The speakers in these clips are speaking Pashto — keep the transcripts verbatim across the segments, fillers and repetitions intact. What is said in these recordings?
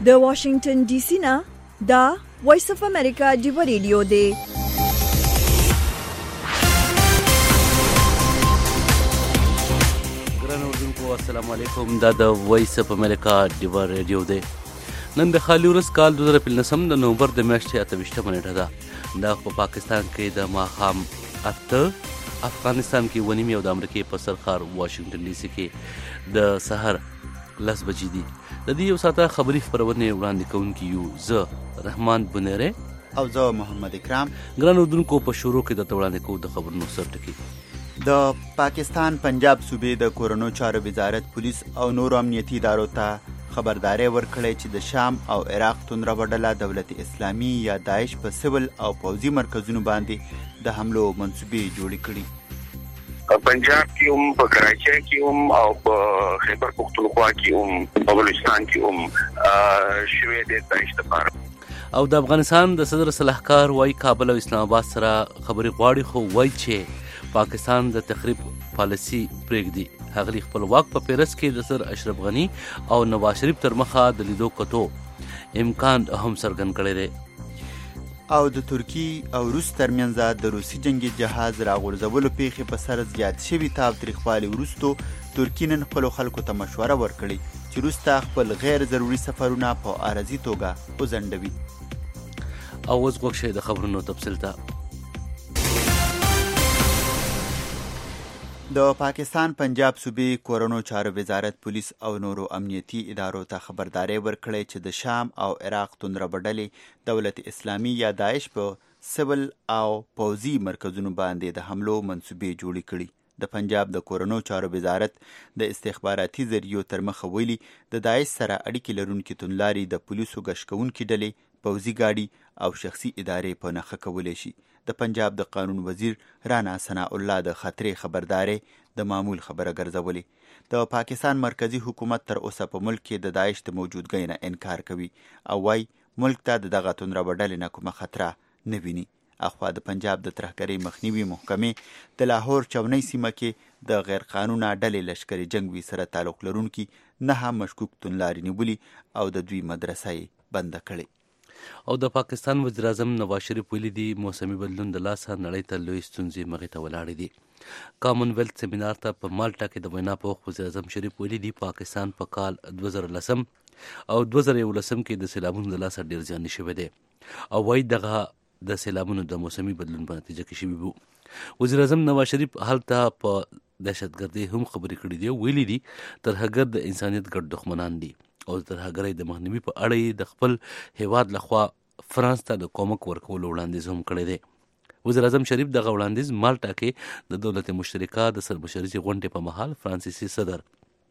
د واشنگټن ډي سي نه دا وایس اف امریکا دی ریډیو دی. ګران اوردونکو السلام علیکم. دا د وایس اف امریکا دی ریډیو دی. نن د خالي ورځ کال دوه زره پنځلسم د نومبر د میاشتې اته ویشتمه نیټه ده. دا په پاکستان کې د ماښام اته، افغانستان کې اوه نیمې او د امریکې په سرخار واشنګټن ډي سي کې د سحر لس بجې دي. د دې یو ساعته خبري خپرونې وړاندې کوونکي یو زه رحمان بنيره او زه محمد اکرام. ګران اردوونکو په شروع کې د وړاندې کوو د خبرونو سرټکي. د پاکستان پنجاب صوبې د کورونو چارو وزارت پولیس او نورو امنیتي ادارو ته خبرداري ورکړې چې د شام او عراق توندره ډله دولت اسلامي یا داعش په سیول او پوځي مرکزونو باندې د حملو منصوبې جوړې کړي. پنجاب کې هم، په کراچۍ کې هم او په خیبر پختونخوا کې هم، په بلوچستان کې هم شوې د داعش لپاره. او د افغانستان د صدر صلاحکار وايي کابل او اسلام آباد سره خبرې غواړي، خو وايي چې پاکستان د تخریب پالیسي پرېږدي. هغه خپل واک په پیرس کې د سر اشرف غنی او نواز شریف تر مخه د لیدو کتو امکان هم څرګند کړی دی. او د ترکی او روس ترمنځ د روسي جنگي جهاز راغورځولو پیښې په سر زیات شوي تاوتریخوالي وروستو ترکي نن خپلو خلکو ته مشوره ورکړې چې روس ته خپل غیر ضروري سفرونه په عارضي توګه وځنډوي. او اوس غوږ شئ د خبرونو تفصیل ته. د پاکستان پنجاب صوبې کورونو چارو وزارت پولیس او نورو امنیتي ادارو ته خبرداري ورکړې چې د شام او عراق توندره ډلې دولت اسلامي یا داعش په سیول او پوځي مرکزونو باندې د حملو منصوبې جوړې کړي. د پنجاب د کورونو چارو وزارت د استخباراتي ذریعو تر مخه ویلي د داعش سره اړیکې لرونکي توندلاري د پولیسو ګشت کوونکي ډلې، پوځي ګاډي او شخصي ادارې په نښه کولی شي. د پنجاب د قانون وزیر رانا ثناء الله د خطرې خبرداري د معمول خبره ګرځولې. د پاکستان مرکزی حکومت تر اوسه په ملک کې د داعش د موجودګۍ نه انکار کوي او وايي ملک ته د دغه توندره ډلې نه کومه خطره نه ویني. اخوا د پنجاب د ترهګرۍ مخنیوي محکمې د لاهور چونۍ سیمه کې د غیر قانونه ډلې لشکري جنګوي سره تعلق لرونکي نهه مشکوک توندلاري نیولي او د دوی مدرسه یې بنده کړې. او د پاکستان وزیر اعظم نواز شریف ویلي دي موسمي بدلون د لاسه نړۍ ته لوی ستونزې مخې ته ولاړې دي. کامن ویلث سیمینار ته په مالټا کې د وینا په وخت وزیر اعظم شریف ویلي دي پاکستان په کال دوه زره لسم او دوه زره یولسم کې د سیلابونو د لاسه ډېر زیان شوی دی او وايي دغه د سیلابونو د موسمي بدلون په نتیجه کې شوي وو. وزیر اعظم نواز شریف هلته په دهشتګردۍ هم خبرې کړې دي او ویلي دي ترهګر د انسانیت ګډ دښمنان دي او د ترهګرۍ د مخنیوي په اړه یې د خپل هیواد لخوا فرانس ته د کومک ورکولو وړاندیز هم کړی دی. وزیر اعظم شریف دغه وړاندیز مالټا کې د دولت مشترکه د سرمشرۍ غونډې په مهال فرانسیسي صدر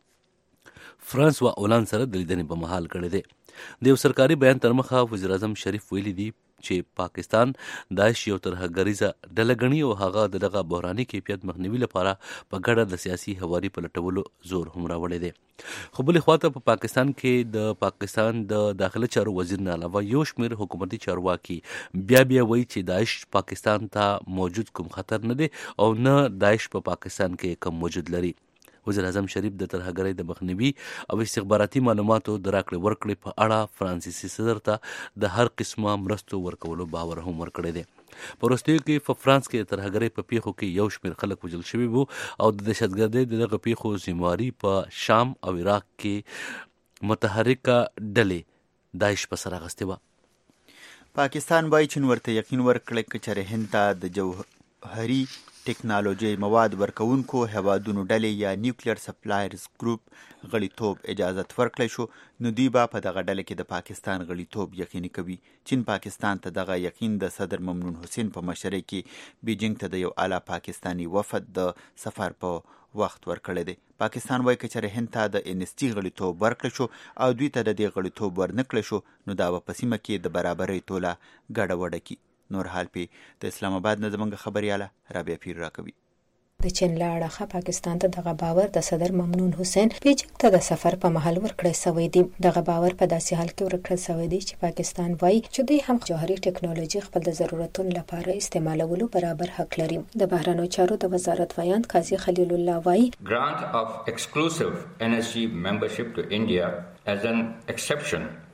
فرانسوا اولان سره د لیدنې په مهال کړی دی. د یو سرکاري بیان تر مخه وزیر اعظم شریف ویلي دي چې پاکستان داعش یو ترهګریزه ډله ګڼي او هغه د دغه بحراني کیفیت مخنیوي لپاره په ګډه د سیاسي هواري په لټولو زور هم راوړی دی. خو بلې خواته په پاکستان کې د پاکستان د داخله چارو وزیر نه علاوه یو شمېر حکومتي چارواکي بیا بیا وایي چې داعش پاکستان ته موجود کوم خطر نه دی او نه داعش په پاکستان کې کوم موجود لري. وزیر اعظم شریف د ترهګرۍ د مخنیوي او استخباراتي معلوماتو د راکړې ورکړې په اړه فرانسیسي صدر ته د هر قسمه مرستو ورکولو باور هم ورکړی دی. په وروستیو کې په فرانس کې د ترهګرۍ په پیښو کې یو شمېر خلک وژل شوي وو او د دهشتګردۍ د دغه پیښو ذمهواري په شام او عراق کې متحرکه ډلې داعش په سر اخیستې وه. پاکستان وايي چین ورته یقین ورکړی که چېرې هند ته د جوهري ټیکنالوژي مواد ورکوونکو هیوادونو ډلې یا نیوکلیر سپلایرز ګروپ غړیتوب اجازت ورکړی شو نو دوی به په دغه ډله کې د پاکستان غړیتوب یقیني کوي. چین پاکستان ته دغه یقین د صدر ممنون حسین په مشرۍ کې بیجینګ ته د یو اعلی پاکستانی وفد د سفر په وخت ورکړی دی. پاکستان وايي که چېرې هند ته د ان اس ټي غړیتوب ورکړی شو او دوی ته د دې غړیتوب ورنکړی شو نو دا به په سیمه کې د برابرۍ توله ګډه وډه کړي. نور حال پی د اسلام آباد نه زموږ خبرياله رابعه پیر راکوي. د چین له اړخه پاکستان ته دغه باور د صدر ممنون حسین بیجینګ ته د سفر په مهال ورکړی شوی دی. دغه باور په داسې حال کې ورکړل شوی دی چې پاکستان وایي چې دوی هم جوهري ټیکنالوژي خپل د ضرورتونو لپاره استعمالولو برابر حق لري. د بهرنیو چارو د وزارت ویاند قاضي خلیل الله وایي grant of exclusive N S G membership to India as an exception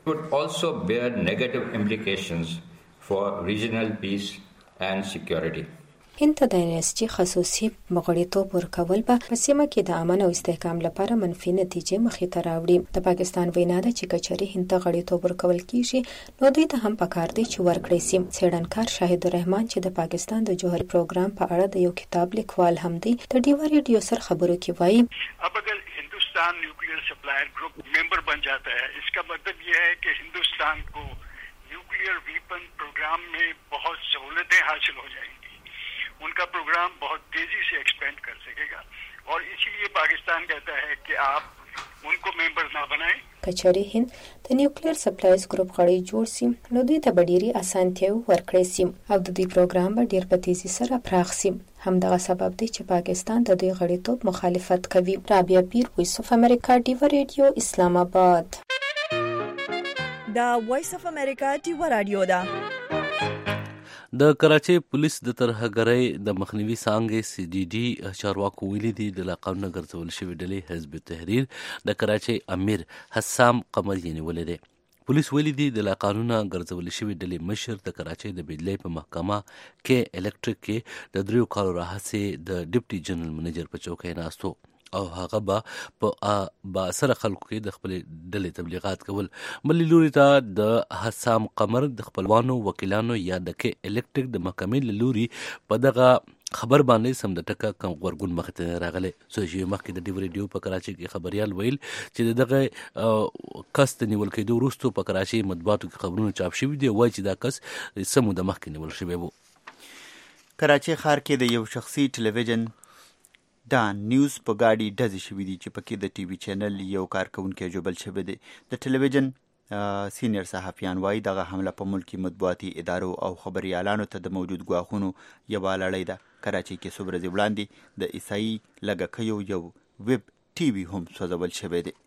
could also bear negative implications for regional peace and security. هند ته د ان اس جي خصوصي مغړیتوب ورکول به په سیمه کې د امن او استحکام لپاره منفي نتیجې مخې ته راوړي. د پاکستان وینا ده چې کچري هند ته غړیتوب ورکول کیږي نو دوی ته هم پکار دی چې ورکړي سي. څېړنکار شاهد الرحمن چې د پاکستان د جوهري پروګرام په اړه د یو کتاب لیکوال هم دی د ډیوا ریډیو سره خبرو کې وایي अब अगर Hindustan nuclear supplier group member बन जाता है इसका मतलब यह है कि हिंदुस्तान को न्यूक्लियर वीपन प्रोग्राम में बहुत सहूलतें हासिल हो जाएंगी. उनका प्रोग्राम बहुत तेजी से एक्सपेंड कर सकेगा और इसीलिए पाकिस्तान कहता है कि आप उनको मेंबर ना बनाएं. کچري هند د نیوکلیر سپلایز ګروپ غړی جوړ سي نو دوی ته ډېری اسانتیاوي ورکړي سي او د دې پروګرام به ډېر په تیزی سره پراخ سي. همدغه سبب دی چې پاکستان د دوی غړیتوب مخالفت کوي. رابعه پیر، وایس اف امریکا، ډیوا ریډیو، اسلام آباد. دا وایس اف امریکا ډیوا رادیو ده. د کراچۍ پولیس د ترهګرۍ د مخنیوي څانګې سی ډي ډي چارواکو ویلي دي د لا قانونه ګرځول شوې ډلې حزب تحریر د کراچۍ امیر حسام قمري نیولې دی. پولیس ویلي دي د لا قانونه ګرځول شوې ډلې مشر د کراچۍ د بجلی په محکمه کې الکتریک کې د دریو کالو راهیسې د ډیپټي جنرال منیجر په چوکۍ ناست و او هغه به په با سره خلکو کې د خپل ډلې تبلیغات کول. بلې لوري ته د حسام قمر د خپلوانو وکیلانو یا د کې الکتریک د محکمې له لوري په دغه خبر باندې سم د ټکه کم غورګون مخ ته راغلی. سو چې مخکې د ډیو ریډیو په کراچۍ کې خبريال ویل چې دغه کس د نیول کېدو وروسته په کراچۍ مطبوعاتو کې خبرونه چاپ شوي دي وایي چې دا کس سمو د مخکې نیول شوی وو. کراچۍ ښار کې د یو شخصي ټلویزیون دان نیوز په گاډي ډزې شوې دي چې پکې د ټي وي چینل یو کارکونکی جوبل شوی دی. د ټلویزیون سینیر صحافیان وایي دغه حمله په ملکی مطبوعاتي ادارو او خبريالانو ته د موجود ګواښونو یوه لړۍ ده. کراچۍ کې څو ورځې وړاندې د عیسایي لږکیو یو ویب ټي وي هم سوځول شوی دی.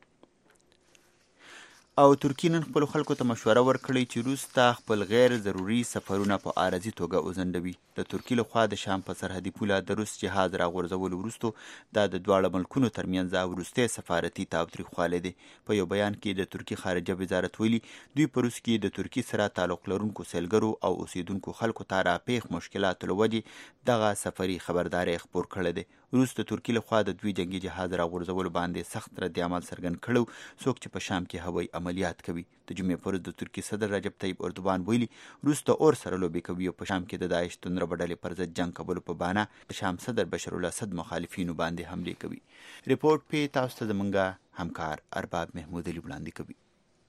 او ترکیه نن خپل خلکو ته مشوره ورکړې چې روس ته خپل غیر ضروري سفرونه په عارضي توګه وځنډوي. د ترکیه لخوا د شام په سرحدي پوله د روس جهاز راغورځولو وروسته دا د دواړه ملکونو ترمنځ وروستی سفارتي تاوتریخوالی دی. په یو بیان کې د ترکیه خارجه وزارت ویلي دوی په روس کې د ترکیه سره تعلق لرونکو سیلګرو او اوسیدونکو خلکو ته راپېښ مشکلاتو له وجې دغه سفري خبرداری خپور کړی دی. روس د ترکیه لخوا د دوی جنگي جهاز راغورځولو باندې سخت رد عمل څرګند کړی څوک چې په شام کې هوایي عملیات کوي. د جمعې پر ورځ د ترکیې صدر رجب طیب اردوغان ویلي روس د اور سره لوبې کوي او په شام کې د داعش توندره ډلې پر ضد جنګ کولو په بهانه د شام صدر بشر الاسد مخالفینو باندې حملې کوي. ریپورت په تاسو ته زمونږ همکار ارباب محمود علي وړاندې کوي.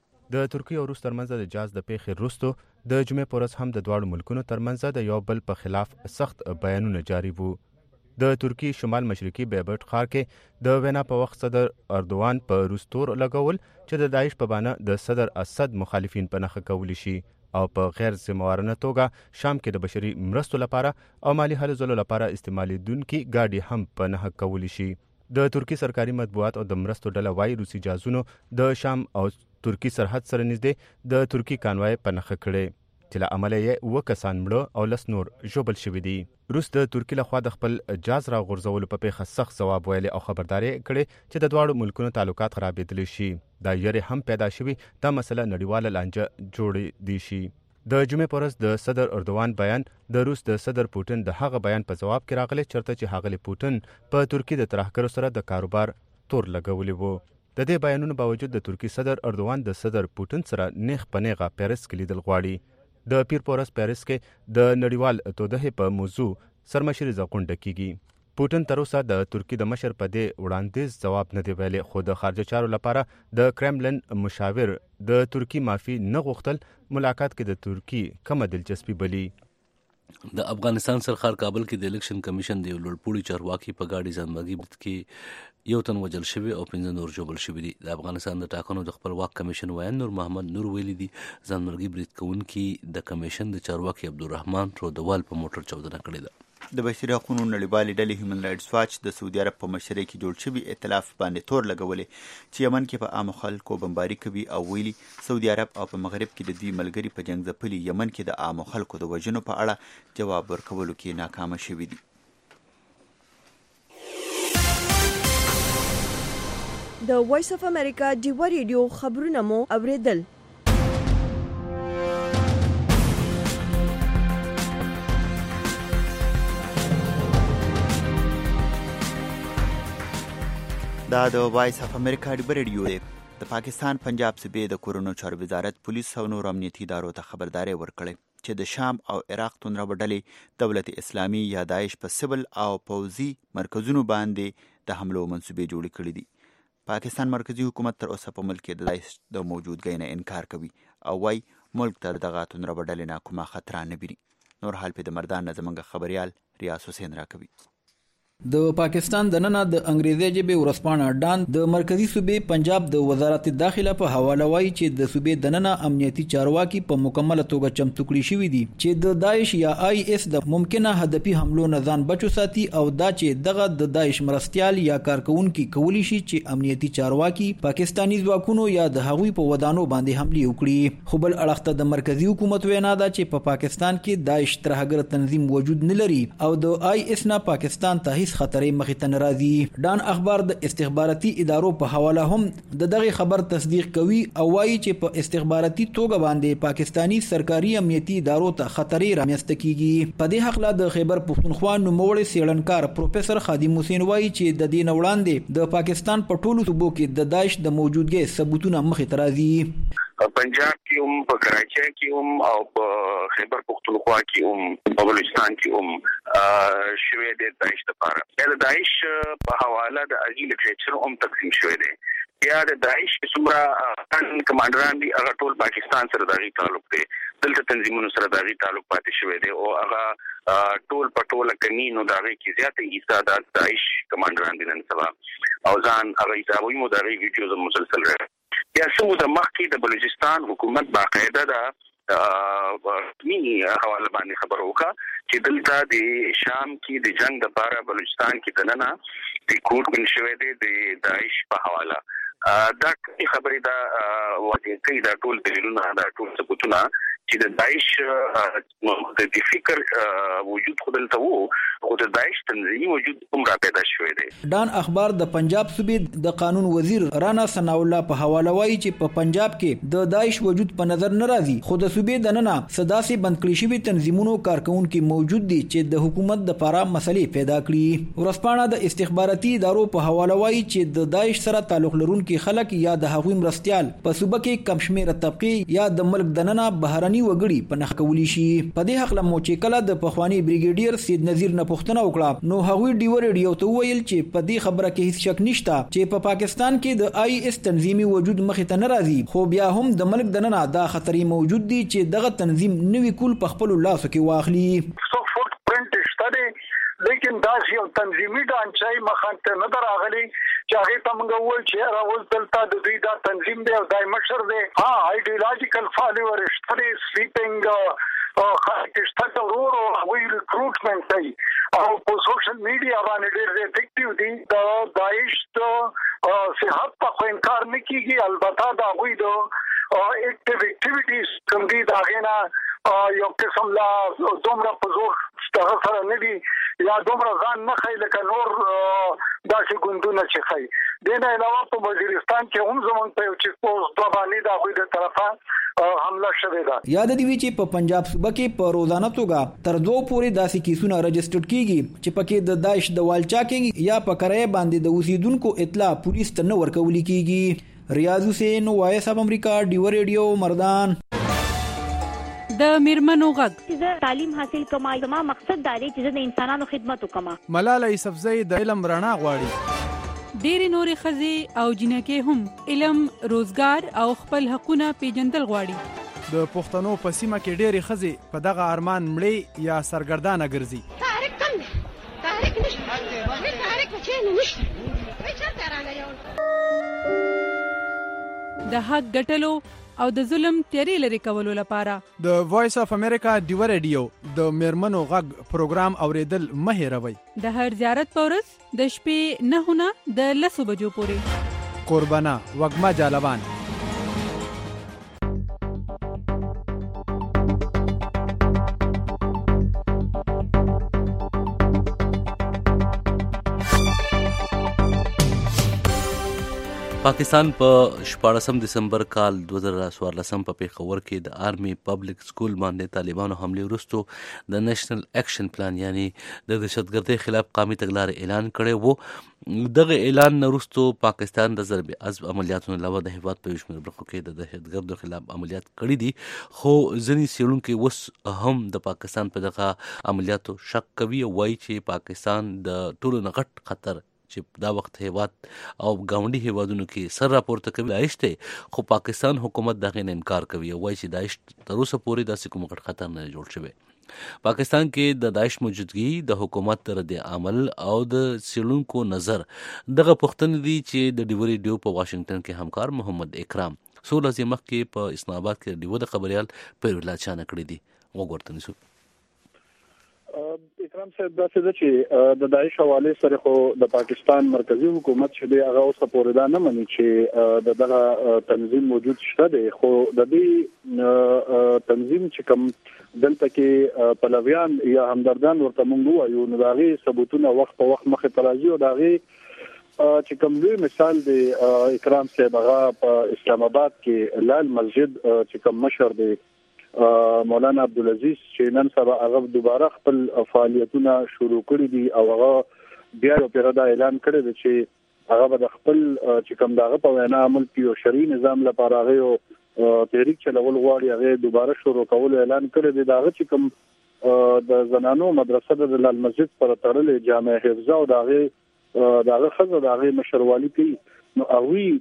د ترکیې او روس ترمنځ د جاز د پیښې وروسته د جمعې پر ورځ هم د دواړو ملکونو ترمنځ د یو بل په خلاف سخت بیانونه جاری وو. د ترکیې شمال مشرقي بیبرټ ښار کې د وینا په وخت صدر اردوغان په روس تور لګول چې د داعش په بانه د صدر اسد مخالفین په نښه کولی شي او په غیر ذمہوارانه توګه شام کې د بشري مرستو لپاره او مالی هلو ځلو لپاره استعمالیدونکي ګاډي هم په نښه کولی شي. د ترکیې سرکاري مطبوعات او د مرستو ډله وایي روسي جازونو د شام او ترکیې سرحد سره نږدې د ترکیې کانوای په نښه کړی چې له امله یې اووه کسان مړه او لس نور ژوبل شوي دي. روس د ترکیې لخوا د خپل جاز راغورځولو په پیښه سخت ځواب ویلی او خبرداری کړی چې د دواړو ملکونو تعلقات خرابېدلی شي. دا یری هم پیدا شوي دا مسله نړیواله لانجه جوړې دی شي. د جمعې په ورځ د صدر اردوغان بیان د روس د صدر پوټن د هغه بیان په ځواب کې راغلی چېرته چې ښاغلي پوټن په ترکیې د ترهګرو سره د کاروبار تور لګولی و. د دې بیانونو باوجود د ترکیې صدر اردوغان د صدر پوټن سره نیغ په نیغه پیرس کې لیدل غواړي. د پیر پورس پیرس کې د نړیوال تودهې په موضوع سرمشري غونډه کیږي. پوټن تر اوسه د ترکیې د مشر په دې وړاندیز ځواب نه دی ویلی خو د خارجه چارو لپاره د کرملن مشاور د ترکیې معافي نه غوښتل ملاقات کې د ترکیې کمه دلچسپي بلی. د افغانستان سرخار کابل کې د الیکشن کمیشن د یو لوړپوړي چارواکي په ګاډي ځانمرګي کې یو تن وجل شوی او پنځه نور ژوبل شوي دي. د افغانستان د ټاکنو د خپلواک کمیشن ویان نور محمد نور ویلي دي ځانمرګي برید کوونکي د کمیشن د چارواکي عبدالرحمن رودوال په موټر چاودنه کړې ده. د بشري حقوقو نړیوالې ډلې هیومن رایټس واچ د سعودي عرب په مشرۍ کې جوړ شوي ائتلاف باندې تور لګولې چې یمن کې په عامو خلکو بمباري کوي او ویلي سعودي عرب او په مغرب کې د دوی ملګري په جنګ ځپلي یمن کې د عامو خلکو د وژنو په اړه جواب ورکولو کې ناکامه شوي دي. د وایس اف امریکا ډیوا ریډیو خبرونه مو اوریدل. دا د وایس اف امریکا ډیبر ریډیو دی. د پاکستان پنجاب صوبې د کورونو چارو وزارت پولیس او نور امنیتي ادارو ته خبرداري ورکړې چې د شام او عراق توندره ډلې دولت اسلامي یا داعش په سیول او پوځي مرکزونو باندې د حملو منصوبې جوړې کړې دي. پاکستان مرکزی حکومت تر اوسه په ملک کې د داعش د موجودګۍ نه انکار کوي او وايي ملک ته دغه توندره ډلې نه کومه خطر نه ویني. نور حال په د مردان نه زمونږ خبريال ریاض حسین راکوي. د پاکستان د نن د انګریزي ژبې ورسپانه ډان د مرکزی صوبې پنجاب د وزارت داخله په حواله وایي چې د صوبې د نن امنیتي چارواکي په مکمل توګه چمتو کړی شوی دي چې د داعش یا آی اس د ممکنه هدفي حملو نه ځان بچو ساتي او دا چې دغه د داعش مرستيال یا کارکونکو کولی شي چې امنیتي چارواکي پاکستانی ځواکونو یا د هغوی په ودانو باندې حمله وکړي. خو بل اړخته د مرکزی حکومت وینا ده چې په پا پاکستان کې داعش ترهګر تنظیم وجود نه لري او د آی اس نه پاکستان ته خطرې مخې ته ناراضي. ډان اخبار د استخباراتي ادارو په حواله هم د دغه خبر تصدیق کوي او وایي چې په استخباراتي توګه باندې پاکستانی سرکاري امنیتي ادارو ته خطرې رامنځته کیږي. په دې حق لا د خیبر پختونخوا نوموړی سیړنکار پروفیسور خادم حسین وایي چې د دې وړاندې د پاکستان په ټولو صوبو کې د داعش د موجودګۍ ثبوتونه مخې ته راځي. پنجاب کې هم په کراچۍ کې هم او په خیبر پختونخوا کې هم په بلوچستان کې هم شوې د داعش لپاره د داعش په حواله د اجي لټریچر هم تقسیم شوې ده. یا د داعش څومره کمانډران دي هغه ټول پاکستان سره دغه تعلق دی. دلته تنظیمونو سره دغه تعلق پاتې شوې دی او هغه ټول پټول کنينو دغه کې زیاته حصہ د داعش کمانډران دي نن سبا او ځان هغه حسابوي مو دغه ویډیوز مسلسل راځي. یا سمو د مخکې د بلوچستان حکومت باقاعده د مینی حواله باندې خبر وکړه چې دلته د شام کې د جنگ د لپاره بلوچستان کې دننه د کوټ من شوې ده د داعش په حواله دا خبرې دا واقعي کوي دا ټول دلیلونه دا ټول ثبوتونه چې د داعش د فکر وجود خدلته وو خو د داعش تنظیمي وجود هم را پیدا شوی دی. ډان اخبار د پنجاب صوبې د قانون وزیر رانا ثنا الله په حواله وایي چې په پنجاب کې د داعش وجود په نظر نه راځي خو د صوبې د ننه صداسي بند کړی شوی تنظیمونو کارکونکو موجود دي چې د حکومت د لپاره مسلې پیدا کړي. ورسپانه د استخباراتي ادارو په حواله وایي چې د داعش سره تعلق لرونکي خلک یا د هغوی مرستيال په صوبه کې کم شمېره طبقه یا د ملک د ننه بهرني وګړي په نخ کولی شي. په دې حق له موچکله د پخوانی بریګیډیر سید نذیر نه پوښتنه وکړه نو هغوی ډیور ریډیو ته ویل چې په دې خبره کې هیڅ شک نشته چې په پا پاکستان کې د آی اس تنظیمي وجود مخې ته نه راځي خو بیا هم د ملک د ننه دا خطرې موجود دي چې دغه تنظیم نوې کول په خپل لاسو کې واخلي. لیکن دا یو تنظیمي ډانچای مخانته نه دراغلي چې هغه تمغه ول چې راول دلته د دوی دا تنظیم دی او دای مشر دی ها ایډیولوژیکل فالوور ستري سلیپینګ او خاطر ورور او وی ریکروټمنټ دی او په سوشل میډیا باندې ډېر افیکټیو دي د داعش ته صحت په انکار نه کیږي. البته دا وی د اکټیو اکټیویټیز کوم دي دا غنا یو قسم لا دومره په زور ستغه سره نه دي یا دومره ځان نه خای لکه نور داسې ګوندونه چې خای. د نه علاوه په وزیرستان کې هم زمونږ په یو چې پوز د باندې د غوي د طرفه حمله شوې ده. یاد دی چې په پنجاب صوبه کې په روزانه توګه تر دوه پورې داسې کیسونه رجسټر کیږي چې پکې د داعش د والچاکینګ یا په کرای باندې د اوسیدونکو اطلاع پولیس ته نه ورکول کیږي. ریاض حسین وایس اف امریکا ډیور ریډیو مردان. د میرمنو غږ چې تعلیم حاصل کوم زما مقصد دا دی چې د انسانانو خدمت وکم. ملاله یوسفزۍ د علم رڼا غواړي. ډېری نورې ښځې او جنکې هم علم روزګار او خپل حقونه پیژندل غواړي. د پښتنو په سیمه کې ډېری ښځې په دغه ارمان مړې یا سرګردانه ګرځي. تحریک کم دی تحریک نشته تحریک وچې نشته وای چرته راغلی د حق ګټلو او د ظلم تیری لري کولو لپاره د وایس اف امریکا ډیور ریډیو د میرمنو غږ پروګرام اوریدل مه هېروئ. د هر زیارت په ورځ د شپې نه نه د لسو بجو پورې. قربانا وږمه جالبان. پاکستان په شپاړسم دسمبر کال دوه زره څوارلسم په پیښور کې د آرمي پبلک سکول باندې طالبانو حمله وروسته د نېشنل اکشن پلان یعنی د دهشتګردۍ خلاف قومي تګلارې اعلان کړی وو. دغه اعلان نه وروسته پاکستان د ضرب عضب عملیاتو علاوه د هیواد په شمېر برخو کې د دهشتګردو خلاف عملیات کړي دي، خو ځینې څېړونکي اوس هم د پاکستان په دغه عملیاتو شک کوي او وایي چې پاکستان د ټولو نه غټ خطر چې دا وخت هیواد او ګاونډي هیوادونو کې سر راپورته کوي داعش ته، خو پاکستان حکومت دغه نه انکار کوي او وایي چې داعش تر اوسه پورې داسې کوم غټ خطر نه جوړ شوی. پاکستان کې د داعش موجودګي د حکومت رد عمل او د څېړونکو نظر دغه پوښتنې دي چې د ډیو ریډیو په واشنگټن کې همکار محمد اکرام څو ورځې مخکې په اسلام آباد کې ډیو د خبريال پیرولله چانه کړې دي. وګورئ نیسو اکرام صاحب دا څه چې د داعش حواله سره خو د پاکستان مرکزی حکومت چې دی هغه اوس پورې دا نه مني چې د دغه تنظیم موجود شته دی، خو د دې تنظیم چې کوم دلته کې پلویان یا همدردان ورته مونږ وایو نو دا غي ثبوتونه وخت په وخت مخه ترازی او دا غي چې کوم لوی مثال دی اکرام صاحب هغه په اسلام آباد کې لال مسجد چې کوم مشر دی مولانا عبدالعزیز چې نن سبا هغه دوباره خپل فعالیتونه شروع کړي دي او هغه بیا یو پیرادا اعلان کړی دی چې هغه د خپل چې کوم دغه په وینا عمل کې او شرعي نظام لپاره هغه تحریک چلول غواړي هغه دوباره شروع کول اعلان کړی دی. دغه چې کوم د زنانو مدرسه د لال مسجد پر تړلې جامع حفظه او دغه دغه خزه دغه مشروالي کوي نو هغه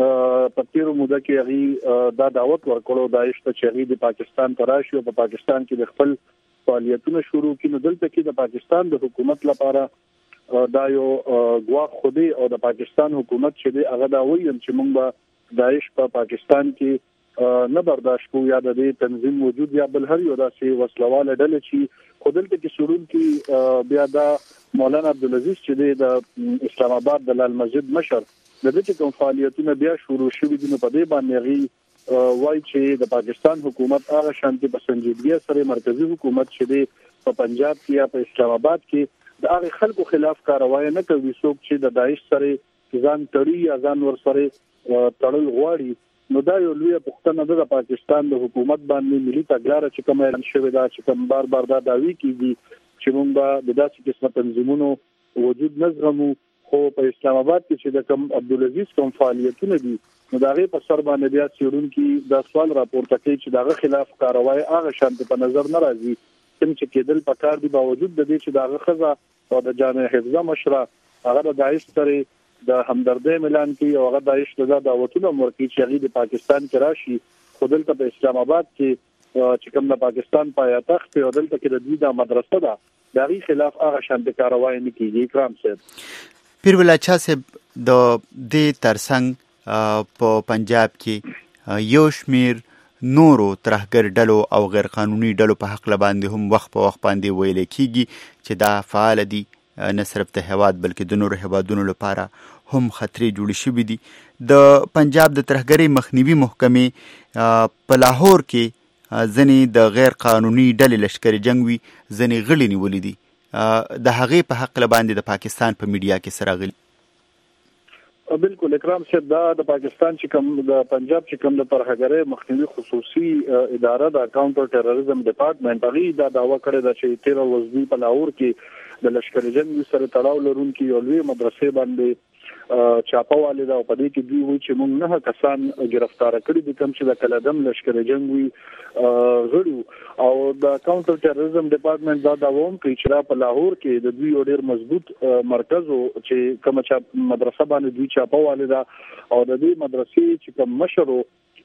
په تیرو موده کې هغه دا دعوت ورکړو داعش ته چې هغه د پاکستان تراشي او په پاکستان کې د خپل فعالیتونه شروع کړي. نو دلته کې د پاکستان د حکومت لپاره دا یو ګواښ خودي او د پاکستان حکومت چې دی هغه دا وایي چې موږ به داعش په پاکستان کې نه برداشت کوو یا د دې تنظیم موجود یا بل هر یو داسې وسلواله ډله چې خو دلته کې شروع کې بیا دا مولانا عبدالعزیز چې دی د اسلام آباد د لال مسجد مشر د دې کوم فعالیتونه بیا شروع شوي دي نو په دې باندې غي وایي چې د پاکستان حکومت هغه شانتي پسندیدګي سره مرکزی حکومت چې دی په پنجاب کې یا په اسلام آباد کې د هغه خلکو خلاف کاروایی نه کوي څوک چې د داعش سره ځان تړي یا ځان ور سره تړل غواړي. نو دا یو لوی پوښتنه ده د پاکستان د حکومت باندې ملي تګلارې چې کوم اعلان شوی دا چې کوم بار بار دا دعوی کیږي چې موږ به د داسې قسمه تنظیمونو وجود نظمو، خو په اسلام آباد کې چې د کوم عبدالعزیز کوم فعالیتونه دي نو دا غي په سر باندې بیا څېړونکي دا سوال راپورته کوي چې داغه خلاف کاروایی هغه شانت په نظر نه راځي چې کېدل پکار دي باوجود د دې چې داغه خزه او د جامع حفظه مشره هغه د داعش سره د همدردۍ اعلان کوي او هغه داعش ته دعوتونه ورکوي چې هغه د پاکستان کې راشي، خو دلته په اسلام آباد کې چې کوم د پاکستان پایتخت او دلته کې د دوی د مدرسه ده داغي خلاف هغه شانت کاروایی نه کیږي. اکرام صاحب پیرولله چا صاحب د دې ترڅنګ په پنجاب کې یو شمیر نورو ترهګر ډلو او غیر قانوني ډلو په حق باندې هم وخت په وخت باندې ویل کیږي چې دا فعال دي نه صرف د هواد بلکې د نورو هوادونو لپاره هم خطرې جوړې شوې دي. د پنجاب د ترهګرۍ مخنیوي محکمې په لاهور کې ځنې د غیر قانوني ډلې لشکري جنگ وي ځنې غړي نیولې دي، د هغې په حق باندې د پاکستان په میډیا کې سره غلي. بالکل اکرام صاحب دا د پاکستان چې کوم د پنجاب چې کوم د ترهګرۍ مخنیوي خصوصي اداره د کاونټر ټیرریزم ډپارټمنټ هغه دا دعوا کړې ده چې تیر ورځې په لاهور کې د لشکري جنگ سره تړاو لرونکي یو لوی مدرسې باندې چاپه والي دا په دې کې دوی وایي چې موږ نه کسان گرفتار کړي دي کوم چې د کلدم لشکري جنگ وي غړو او د کاونټر ټیرریزم ډپارټمنټ دا داوم کوي چې په لاهور کې د دوی ډېر مضبوط مرکز چې کوم چې مدرسه باندې دوی چاپه والي دا او د دې مدرسې چې کوم مشرو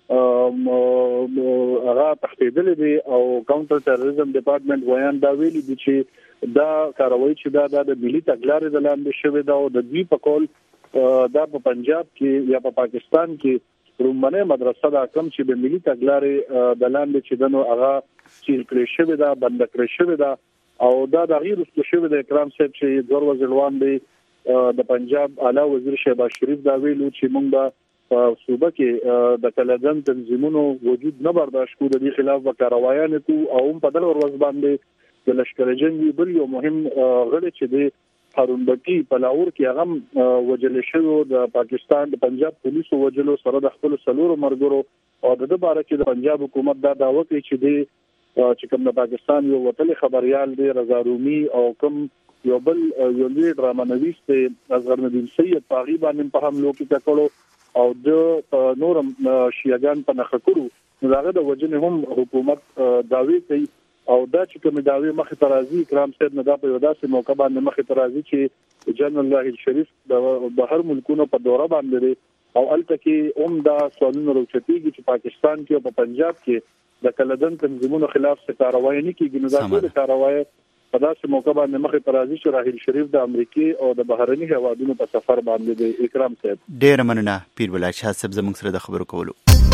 هغه تختیدل دي او کاونټر ټیرریزم ډپارټمنټ ویان دا ویلي دي چې دا کاروایی چې دا د ملي تګلارې د لاندې شوی دا او د دوی په کول دا په پنجاب کې یا په پاکستان کې رومنه مدرسه دا کم چې د ملي تګلارې د لاندې چې دنو هغه سیل کړی شوی دا بند کړی شوی دا او دا د غیر رسو شوی د اکرام صاحب چې دور وزیروان دی د پنجاب اعلی وزیر شهباز شریف دا ویلو چې موږ په صوبه کې د کلدن تنظیمونو وجود نه برداشت کوو، د دې خلاف وکړوایان کوو او په دغه ورځ باندې د لشکري جنگ بل یو مهم غړي چې دی هارون بکی په لاهور کې هغه وجل شو د پاکستان د پنجاب پولیسو وجلو سره د خپل سلور مرګرو او د باره کې د پنجاب حکومت دا داوا کوي چې د چې کوم د پاکستان یو وتل خبريال دی رضا رومي او کوم یو بل یو لوی ډرامانویس دی اصغر ندیم سید په باندې په حملو کې کړو او د نورم شیعاګان په نخکرو داغه د وجنه هم حکومت داوی کوي او دا چې کوم داوی مخې ترازی کرام سید نه دا په یو داسې موقع باندې مخې ترازی چې جنرال الله شریف د بهر ملکونو په دوره باندې او الته کې هم دا سوالونه راوچتيږي چې پاکستان کې او په پنجاب کې د کلدن تنظیمونو خلاف څه کاروایی نه کیږي نو دا ټول کاروایی په داسې موقع باندې مخې ترازی چې راهیل شریف د امریکای او د بهرني هوادونو په سفر باندې د اکرام صاحب ډیر مننه پیر بلا شاه صاحب زموږ سره د خبرو کولو.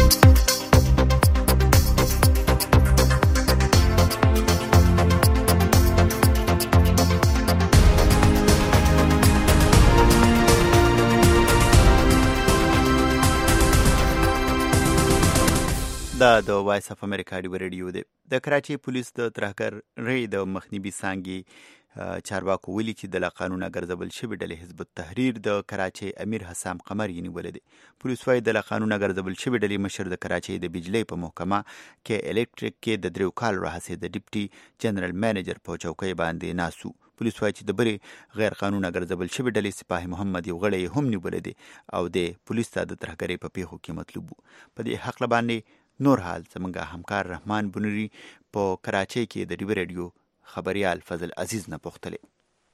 دا د وایس اف امریکا دی ریډیو دی. د کراچي پولیس د ترهګر ری د مخنیوي څانګې چارواکو ویلي چې د لا قانونه ګرځول شوی ډلې حزب التحریر د کراچي امیر حسام قمر یې نیولې دی. پولیس وايي د لا قانونه ګرځول شوی ډلې مشر د کراچي د بجلی په محکمه کې الکتریک کې د دریو کال راهسې د ډیپټي جنرال منیجر په چوکۍ باندې ناسو. پولیس وايي چې د بری غیر قانونه ګرځول شوی ډلې سپاه محمد یو غړی هم نیولې دی او د پولیس ته د ترهګرۍ په پیښو کې مطلوب په دې حق باندې نور حال زمونږ همکار رحمان بنوري په کراچۍ کې د ډیو ریډیو خبريال فضل عزیز نه پوښتلې.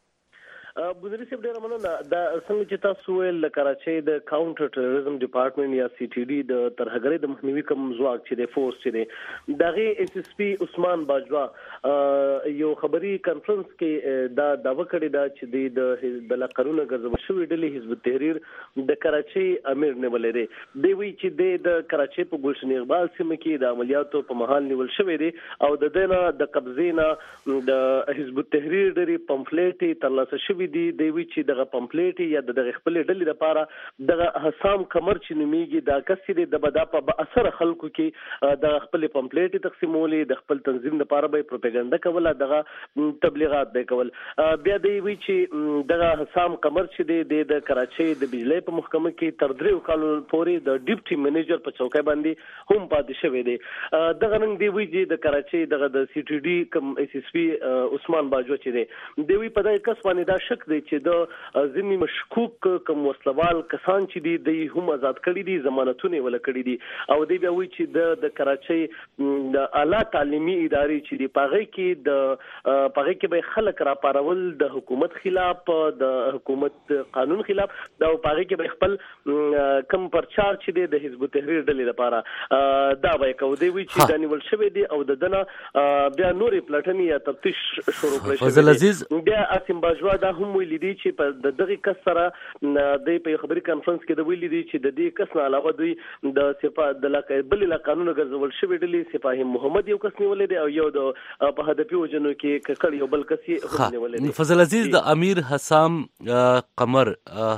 بودری صاحب ډیر مننه. دا څنګه چې تاسو ویل کراچۍ د کاونټر ټیرریزم ډپارټمنټ یا سی ټي ډي د ترهګرۍ د مخنیوي کوم ځواک چې د فورس چې دی دغه اس اس پی عثمان باجوا یو خبري کانفرنس کې دا داوا کړی دا چې د د قانون ګرځول شوی ډلې حزب التحریر د کراچۍ امیر نیولې دی. دی وی چې د کراچۍ په ګلشن اقبال سیمه کې د عملیاتو په محل نیول شوی دی او د دنه د قبضینا د حزب التحریر ډری پمفلیټ ترلاسه شوی دی. دی وی چې دغه پمفلیټ یا دغه خپل ډلې لپاره دغه حسام قمر چې نومیږي دا کس دی د بدا په اثر خلکو کې د خپل پمفلیټ تقسیمولې د خپل تنظیم لپاره به پروپاګاندا کوله دغه تبلیغات به کول. بیا دی وی چې دغه حسام قمر چې دی د کراچۍ د بجلی په محکمه کې تر دریو کالو پورې د ډیپټي منیجر په چوکۍ باندې هم پاتې شوی دی. دغه نن دی وی چې د کراچۍ دغه د سی ټي ډي کم اس اس پی عثمان باجوا چې دی دی وی په دغه کس باندې دا شک دی چې د ځینې مشکوک کوم وسلوال کسان چې دي د هم آزاد کړي دي ضمانتونه ولا کړي دي او دی بیا وی چې د د کراچۍ د اعلی تعلیمي ادارې چې دی پاغې کې د پاغې کې به خلک را پارول د حکومت خلاف د حکومت قانون خلاف دا پاغې کې به خپل کم پرچار چې دی د حزب التحریر ډلې لپاره دا به کو دی وی چې د نیول شوی دی او د دنه بیا نورې پلاتنی یا تفتیش شروع کړی فضل عزیز بیا اسیم باجوا دا هم ویل دي چې په دغه کس سره د په خبري کانفرنس کې د ویل دي چې د دې کس نه علاوه دوی د صفه د لا بل لا قانون ګرځول شوی ډلې سپاه محمد یو کس نیولې دی او یو د په هدفي وجنو کې ککړ یو بل کس یې هم نیولې دی. فضل عزیز د امیر حسام قمر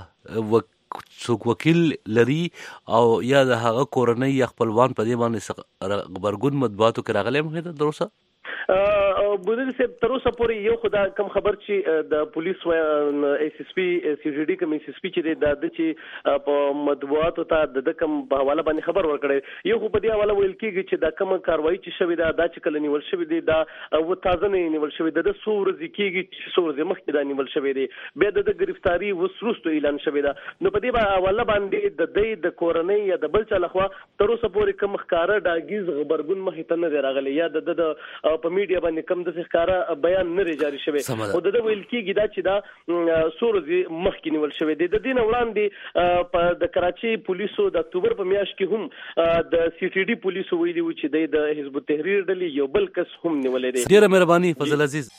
څوک وکیل لري او یا د هغه کورنۍ یا خپلوان په دې باندې خبرګون مطبوعاتو کې راغلي مخه ده دروسه او بودری صاحب تر اوسه پورې یو خدا کم خبر چې د پولیس و اس اس پی سی جی ډي کوم اس اس پی چې د د چې په مطبوعاتو ته د کم په حواله باندې خبر ورکړي یو په دې حواله ویل کیږي چې دا کوم کاروایی چې شوی دا د چې کله نیول شوی دی دا و تازه نه نیول شوی د سور ځکیږي چې سور ځ مخکې دا نیول شوی دی به د گرفتاری وسروستو اعلان شوی دا نو په دې حواله باندې د دې د کورنۍ یا د بل چا لخوا تر اوسه پورې کوم ښکارا داګیز خبرګون مخې ته نه راغلی یا د د په میډیا باندې کم د ښکارا بیان نه جاری شوی او د ویل کېږي دا چې دا سورزي مخکې نیول شوی دی. د دین وړاندې په د کراچۍ پولیسو د اکتوبر په میاشت کې هم د سی ټي ډي پولیسو ویلي و چې د حزب التحریر ډلې یو بل کس هم نیولې دی. ډیره مهرباني فضل عزیز.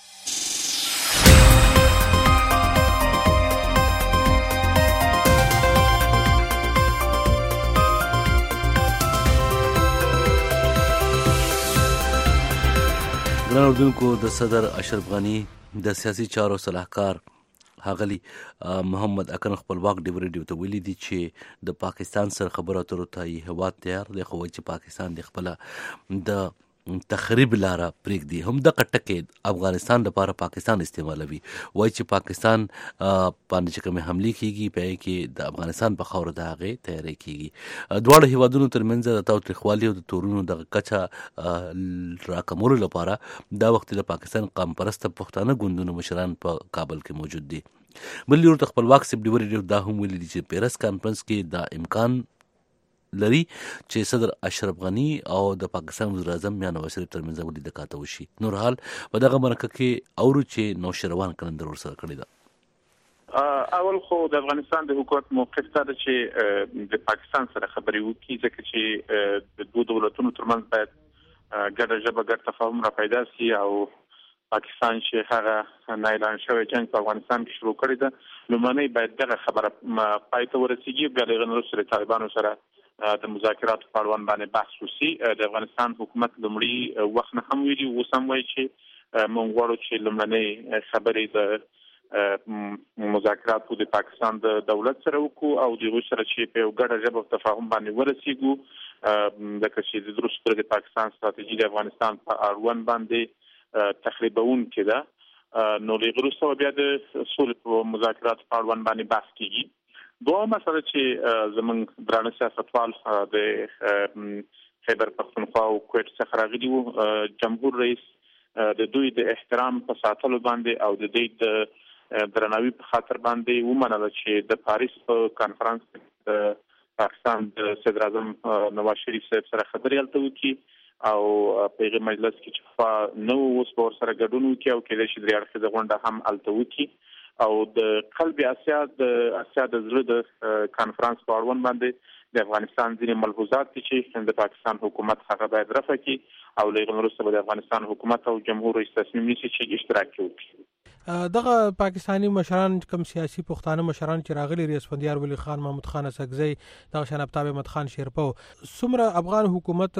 ګران اردوونکو د صدر اشرف غني د سیاسي چارو صلاحکار ښاغلي محمد اکرم خپلواک ډیو ریډیو ته ویلي دي چې د پاکستان سره خبرو اترو ته یې هیواد تیار دی خو چې پاکستان د خپل د تخریب لاره پرېږدي. هم دغه ټکې افغانستان لپاره پاکستان استعمالوي، وایي چې پاکستان باندې چې کومې حملې کېږي په هغې کې د افغانستان په خاوره د هغې تیاری کېږي. دواړو هېوادونو ترمنځ د تاوتریخوالي او د تورونو دغه کچه راکمولو لپاره دا وخت د پاکستان قام پرسته پښتانه ګوندونو مشران په کابل کې موجود دي. بل لوري ته خپلواک سیبډي ډېر دا هم ویلي دي چې پیرس کانفرنس کې دا امکان لري چې صدر اشرف غنی او د پاکستان وزیر اعظم میاں نواز شریف ترمنځ ولیدل کاته وشي. نور حال په دغه مرکه کې اورو چې نوشروان کلندر ورسره کړی ده. اول خو د افغانستان د حکومت موقف دا ده چې د پاکستان سره خبرې وکړي، ځکه چې د دوه دولتونو ترمنځ باید ګډه ژبه ګډ تفاهم را پیدا شي او پاکستان چې هغه نایلان شوی جنگ په افغانستان کې شروع کړی ده، لومړنۍ باید دغه خبره پای ته ورسیږي، بیا د هغې نه وروسته د طالبانو سره د مذاکراتو په اړوند باندې بحث وشي. د افغانستان حکومت لومړي وخت نه هم ویلي، اوس هم وایي چې موږ غواړو چې لومړنۍ خبرې د مذاکراتو د پاکستان د دولت سره وکړو او د هغوی سره چې په یو ګډه ژبه په تفاهم باندې ورسیږو، ځکه چې د وروسته د پاکستان ستراتیژي د افغانستان په اړوند باندې تخریبونکې ده. نو له هغې وروسته بیا د سولې په مذاکراتو په اړوند باندې بحث کېږي. دوه مسله چې زمونږ درانه سیاستوال د خیبر پښتونخوا او کویټ څخه راغلي وو، جمهور رئیس د دوی د احترام په ساتلو باندې او د دوی د درناوي په خاطر باندې ومنله چې د پاریس په کانفرنس د پاکستان د صدر اعظم نواز شریف صاحب سره خبرې هلته وکړي او په هغې مجلس کې چې پخوا نه و اوس به ورسره ګډون وکړي او کېدای شي درې اړخیزه غونډه هم هلته وکړي. او د قلب اسیا د اسیا د زړه د کانفرنس په اړوند باندې د افغانستان ځینې ملحوظات دي چې د پاکستان حکومت هغه باید رفع کړي او له هغې وروسته به د افغانستان حکومت او جمهور رئیس تصمیم نیسي چې اشتراک وکړي. دغه پاکستانی مشران کوم سیاسي پښتانه مشران چې راغلي، ریاض بندیار ولی خان، محمود خان اسکزی، دغه شان آفتاب احمد خان شیرپو، څومره افغان حکومت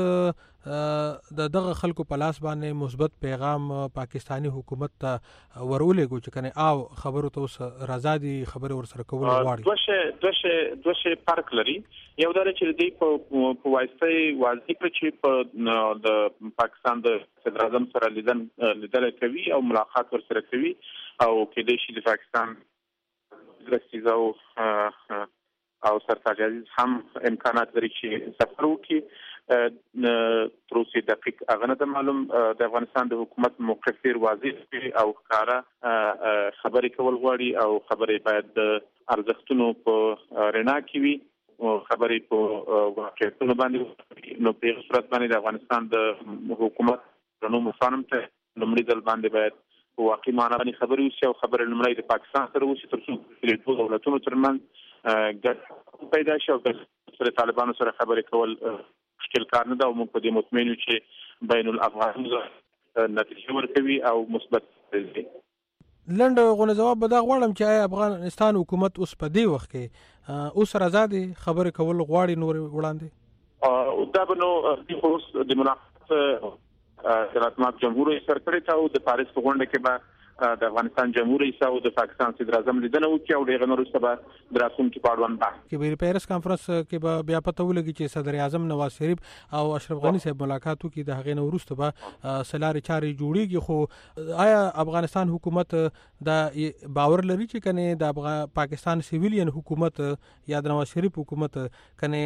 د دغه خلکو په لاس باندې مثبت پیغام پاکستانی حکومت ته ورولېږو چې کنه او خبرو ته اوس رضا دي خبرې ورسره کول غواړي؟ دوه شی دوه شی دوه شی فرق لري. یو دا چې دوی په په واسطه واضح کړي چې په د پاکستان د صدر اعظم سره لیدن لیدل کوي او ملاقات ورسره کوي او کېدای شي د پاکستان رئیس او او سرتاج عزیز هم امکانات لري چې سفر وکړي. تر اوسه دقیق هغه نه ده معلوم. د افغانستان د حکومت موقف ډېر واضح او ښکاره خبرې کول غواړي او خبرې باید د ارزښتونو په رڼا کې وي او خبرې په واقعیتونو باندې. نو په هغه صورت باندې د افغانستان د حکومت رڼو مفاهیم ته لومړي ځل باندې باید په واقعي معنا باندې خبرې وشي او خبرې لومړی د پاکستان سره وشي تر څو د دوه دولتونو ترمنځ ګډ پیدا شي او د طالبانو سره خبرې کول مشکل کار نه ده او موږ په دې مطمئن یو چې بین الافغان نتیجه ورکوي او مثبت دی. لنډ غونه جواب به دا غواړم چې آیا افغانستان حکومت اوس په دې وخت کې اوس رضا دی خبرې کول غواړي نور وړاندې؟ دا به نو اوس د ملاقات راتمات جمهور رئیس سره کړی ته او د پاریس په غونډه کې به د افغانستان جمهور رئیس او د پاکستان صدر اعظم لیدنه وکړي او دغه وروسته به د راتلونکي په اړوند بحث کې به پیرس کانفرنس کې به بیا پته ولګي چې صدر اعظم نواز شریف او اشرف غنی صاحب ملاقات وکړي. د هغې نه وروسته به سلارې چارې جوړیږي. خو آیا افغانستان حکومت دا باور لري چې کنه د پاکستان سیویلین حکومت یا د نواز شریف حکومت کنه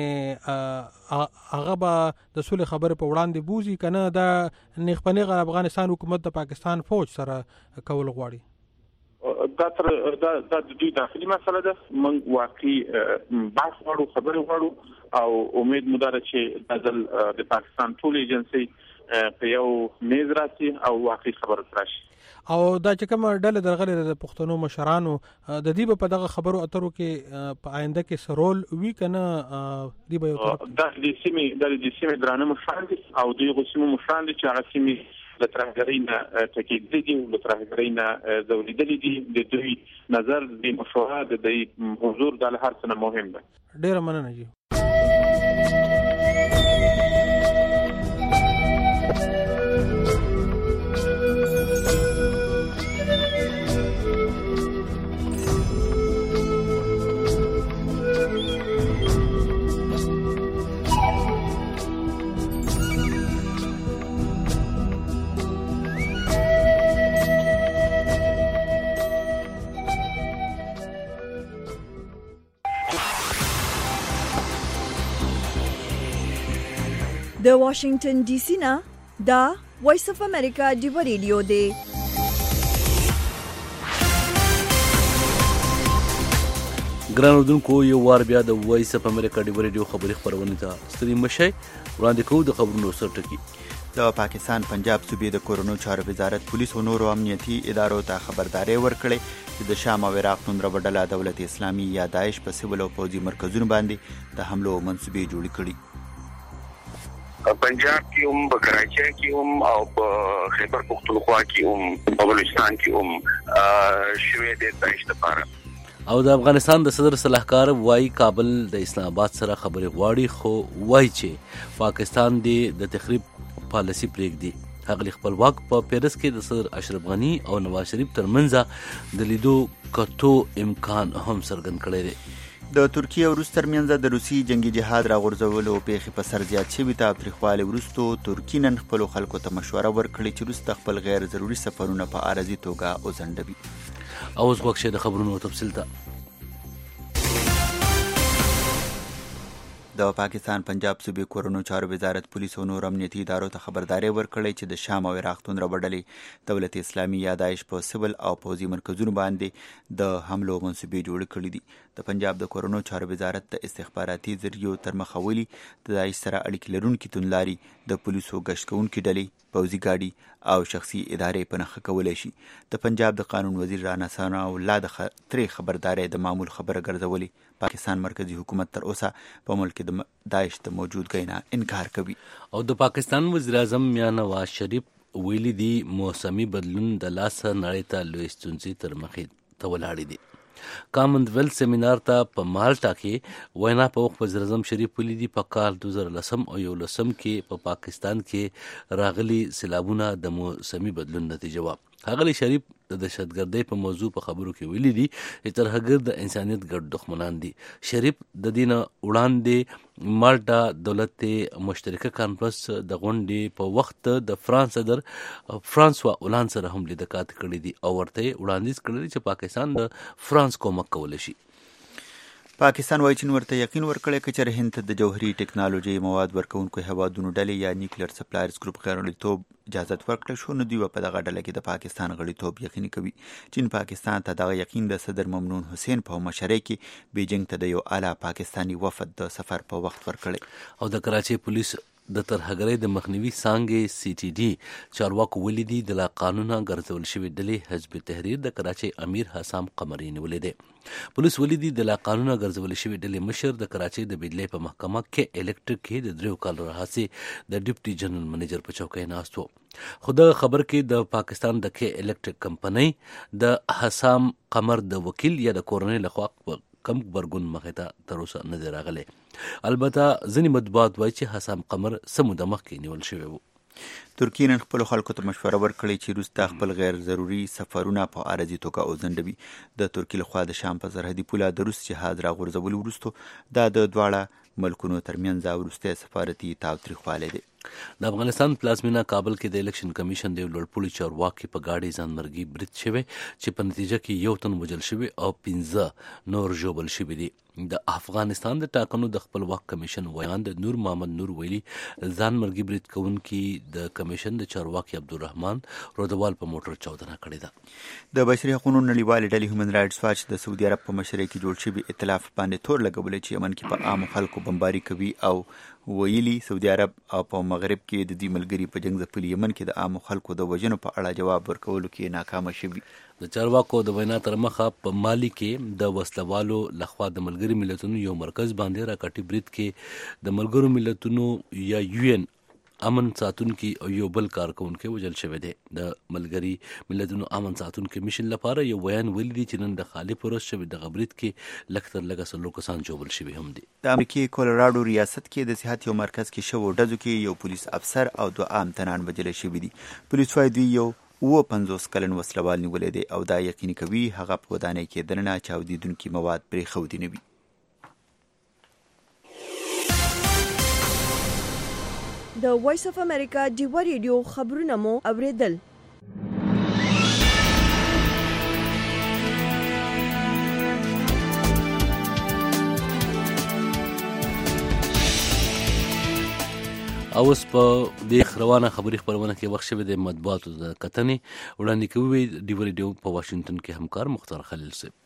هغه به د سولې خبرې په وړاندې بوزي کنه دا نیغ په نیغه افغانستان حکومت د پاکستان فوج سره کول غواړي؟ دا تر دا د دوی داخلي مسله ده. موږ واقعي بحث غواړو، خبرې غواړو او امید مو ده چې دا ځل د پاکستان ټول ایجنسۍ په یو میز راشي او واقعي خبرې راشي. او دا چې کوم ډله درغلې د پښتنو مشرانو د دې په دغه خبرو اترو کې په آینده کې سرول وی کنه دی به یو طرف د دې سیمې د دې سیمې درانه مشران دي او دوی غوښمو مشران دي چې هغه سیمې د ترهګرۍ نه تکیدلي دي او د ترهګرۍ نه ځورېدلي دي. د دوی نظر د مشوره د دوی حضور د هر څه نه مهم ده. ډېره مننه جی. د واشنگټن ډي سي نه دا وایس اف امریکا ډیو ریډیو دی. ګران اردوونکو یو وار بیا د وایس اف امریکا ډیو ریډیو خبري خبرونه ته ستړي مشئ. وړاندې کوو د خبرونو سرټکی. د پاکستان پنجاب صوبې د کورونو چارو وزارت پولیس او نورو امنیتي ادارو ته خبرداري ورکړې چې د شام او عراق توندره ډله دولت اسلامي یا داعش په سیول او پوځي مرکزونو باندې د حملو منصوبې جوړې کړې. پنجاب کې هم په کراچۍ کې هم او په خیبر پختونخوا کې هم په بلوچستان کې هم شوې د داعش لپاره. او د افغانستان د صدر صلاحکار وای کابل د اسلام آباد سره خبرې غواړي خو وای چې پاکستان دی د تخریب پالیسی پرېږدي. هغه خپل واک په پیرس کې د صدر اشرف غنی او نواز شریف ترمنځ د لیدو کتو امکان هم څرګند کړی دی. د ترکیه او روس ترمنځ د روسي جنگي جهاد راغورځولو پیښې په سر زیات شوي تاوتریخوالي وروسته ترکیه نن خپلو خلکو ته مشوره ورکړې چې روس خپل غیر ضروري سفرونه په عارضي توګه وځنډوي. اوس وخت د خبرونو تفصیل ته. د پاکستان پنجاب صوبې کورونو چارو وزارت پولیس او نور امنیتي ادارو ته خبرداري ورکړې چې د شام او عراق توندره ډلې دولت اسلامي یا داعش په سیول او پوځي مرکزونو باندې د حملو منصوبې جوړې کړې دي. د پنجاب د کورونو چارو وزارت د استخباراتي ذریعو تر مخه ولي د داعش سره اړیکې لرونکي توندلاري د پولیسو ګشت کوونکي ډلې پوځي ګاډي او شخصي ادارې په نښه کولی شي. د پنجاب د قانون وزیر رانا ثنا الله د ترې خبرداري د معمول خبره ګرځولې. پاکستان مرکزی حکومت تر اوسه په ملک د داعش د موجودګۍ نه انکار کوي. او د پاکستان وزیر اعظم میاں نواز شریف ویلي دي موسمي بدلون د لاسه نړۍ ته لوی ستونزې تر مخې ته ولاړې دي. کامن ویلث سیمینار ته په مالټا کې وینا په وخت وزیر اعظم شریف ویلي دي په کال دوه زره لسم او یو لسم کې په پا پاکستان کې راغلي سیلابونه د موسمي بدلون نتیجه وه. ښاغلي شریف د دهشتګردۍ په موضوع په خبرو کې ویلي دي چې ترهګر د انسانیت ګډ دښمنان دي. شریف د دې نه وړاندې مالټا دولت مشترکه کانفرنس د غونډې په وخت د فرانس صدر فرانسوا اولان سره هم لیدکات کړي دي او ورته وړاندیز کړی چې پاکستان د فرانس کومک کولی شي. پاکستان وایي چې ورته یقین ورکړی که چېرې هند ته د جوهري ټیکنالوژي مواد ورکوونکو هیوادونو ډلې یا نیوکلیر سپلایرز ګروپ غړیتوب اجازت ورکړی شو نو دوی په دغه ډله کې د پاکستان غړیتوب یقیني کوي. چین پاکستان ته دغه یقین د صدر ممنون حسین په مشرۍ کې بیجینګ ته د یو اعلی پاکستاني وفد د سفر په وخت ورکړی. او د کراچۍ پولیس د ترهګرۍ د مخنیوي څانګې سی ټي ډي چارواکو ویلي دي د لا قانونه ګرځول شوې ډلې حزب تحریر د کراچۍ امیر حسام قمري نیولې دی. پولیس ویلي دي د لا قانونه ګرځول شوې ډلې مشر د کراچۍ د بجلی په محکمه کې الکټریک کې د دریو کالو راهیسې د ډیپټي جنرال منیجر په چوکۍ ناست و. خو د خبر کې د پاکستان د کې الکټریک کمپنۍ د حسام قمر د وکیل یا د کورنۍ لخوا کم برګون مخې ته تر اوسه نه دی راغلی. البته ځینې مطبوعات وایي چې حسام قمر څه موده مخکې نیول شوی و. ترکیه نن خپلو خلکو ته مشوره ورکړې چې روس ته خپل غیر ضروري سفرونه په عارضي توګه وځنډوي. د ترکیې لخوا د شام په سرحدي پوله د روس جهاز راغورځولو وروسته دا د دواړه ملکونو ترمنځ وروستی سفارتي تاوتریخوالی دی. د افغانستان پلازمینه کابل کې د الیکشن کمیشن د لوړپوړي چارواکي په ګاډي ځانمرګي برید شوی چې په نتیجه کې یو تن وژل شوی او پنځه نور ژوبل شوي دي. د افغانستان د ټاکنو د خپلواک کمیشن ویان د نور محمد نور ویلي ځانمرګي برید کوونکي د کمیشن د چارواکي عبدالرحمن رودوال په موټر چاودنه کړې ده. د بشري حقوقو نړیوالې ډلې هیومن رایټس واچ د سعودي عرب په مشرۍ کې جوړ شوي ائتلاف باندې تور لګولی چې یمن کې په عامو خلکو بمباري کوي او ویلي سعودي عرب او په مغرب کې د دې ملګري په جنګ ځپلي یمن کې د عامو خلکو د وژنو په اړه جواب ورکولو کې ناکامه شوي. د چارواکو د وینا تر مخه په مالی کې د وسلوالو لخوا د ملګري ملتونو یو مرکز باندې راکټي برید کې د ملګرو ملتونو یا یو ان امن ساتونکي او یو بل کارکونکي وژل شوی دی. د ملګري ملتونو امن ساتونکي میشن لپاره یو بیان ویلي دي چې نن د خالي پروس شوی د برید کې لږ تر لږه څلور کسان ژوبل شوي هم دي. د امریکې کولراډو ریاست کې د صحت یو مرکز کې شوو ډزو کې یو پولیس افسر او دوه عام تنان وژل شوي دي. پولیس وايي دوی یو اووه پنځوس کلن وسلوال نیولی دی او دا یقیني کوي هغه په ودانۍ کې دننه چاودېدونکي مواد پرېښودي نه وي. د وایس اف امریکا ډیو ریډیو خبرونه مو اوریدل. او اوس په دې روانه خبري خبرونه کې وخت شوی د مطبوعاتو د کتنې وړاندې کوي ډیو ریډیو په واشنگټن کې همکار مختار خلیل صاحب.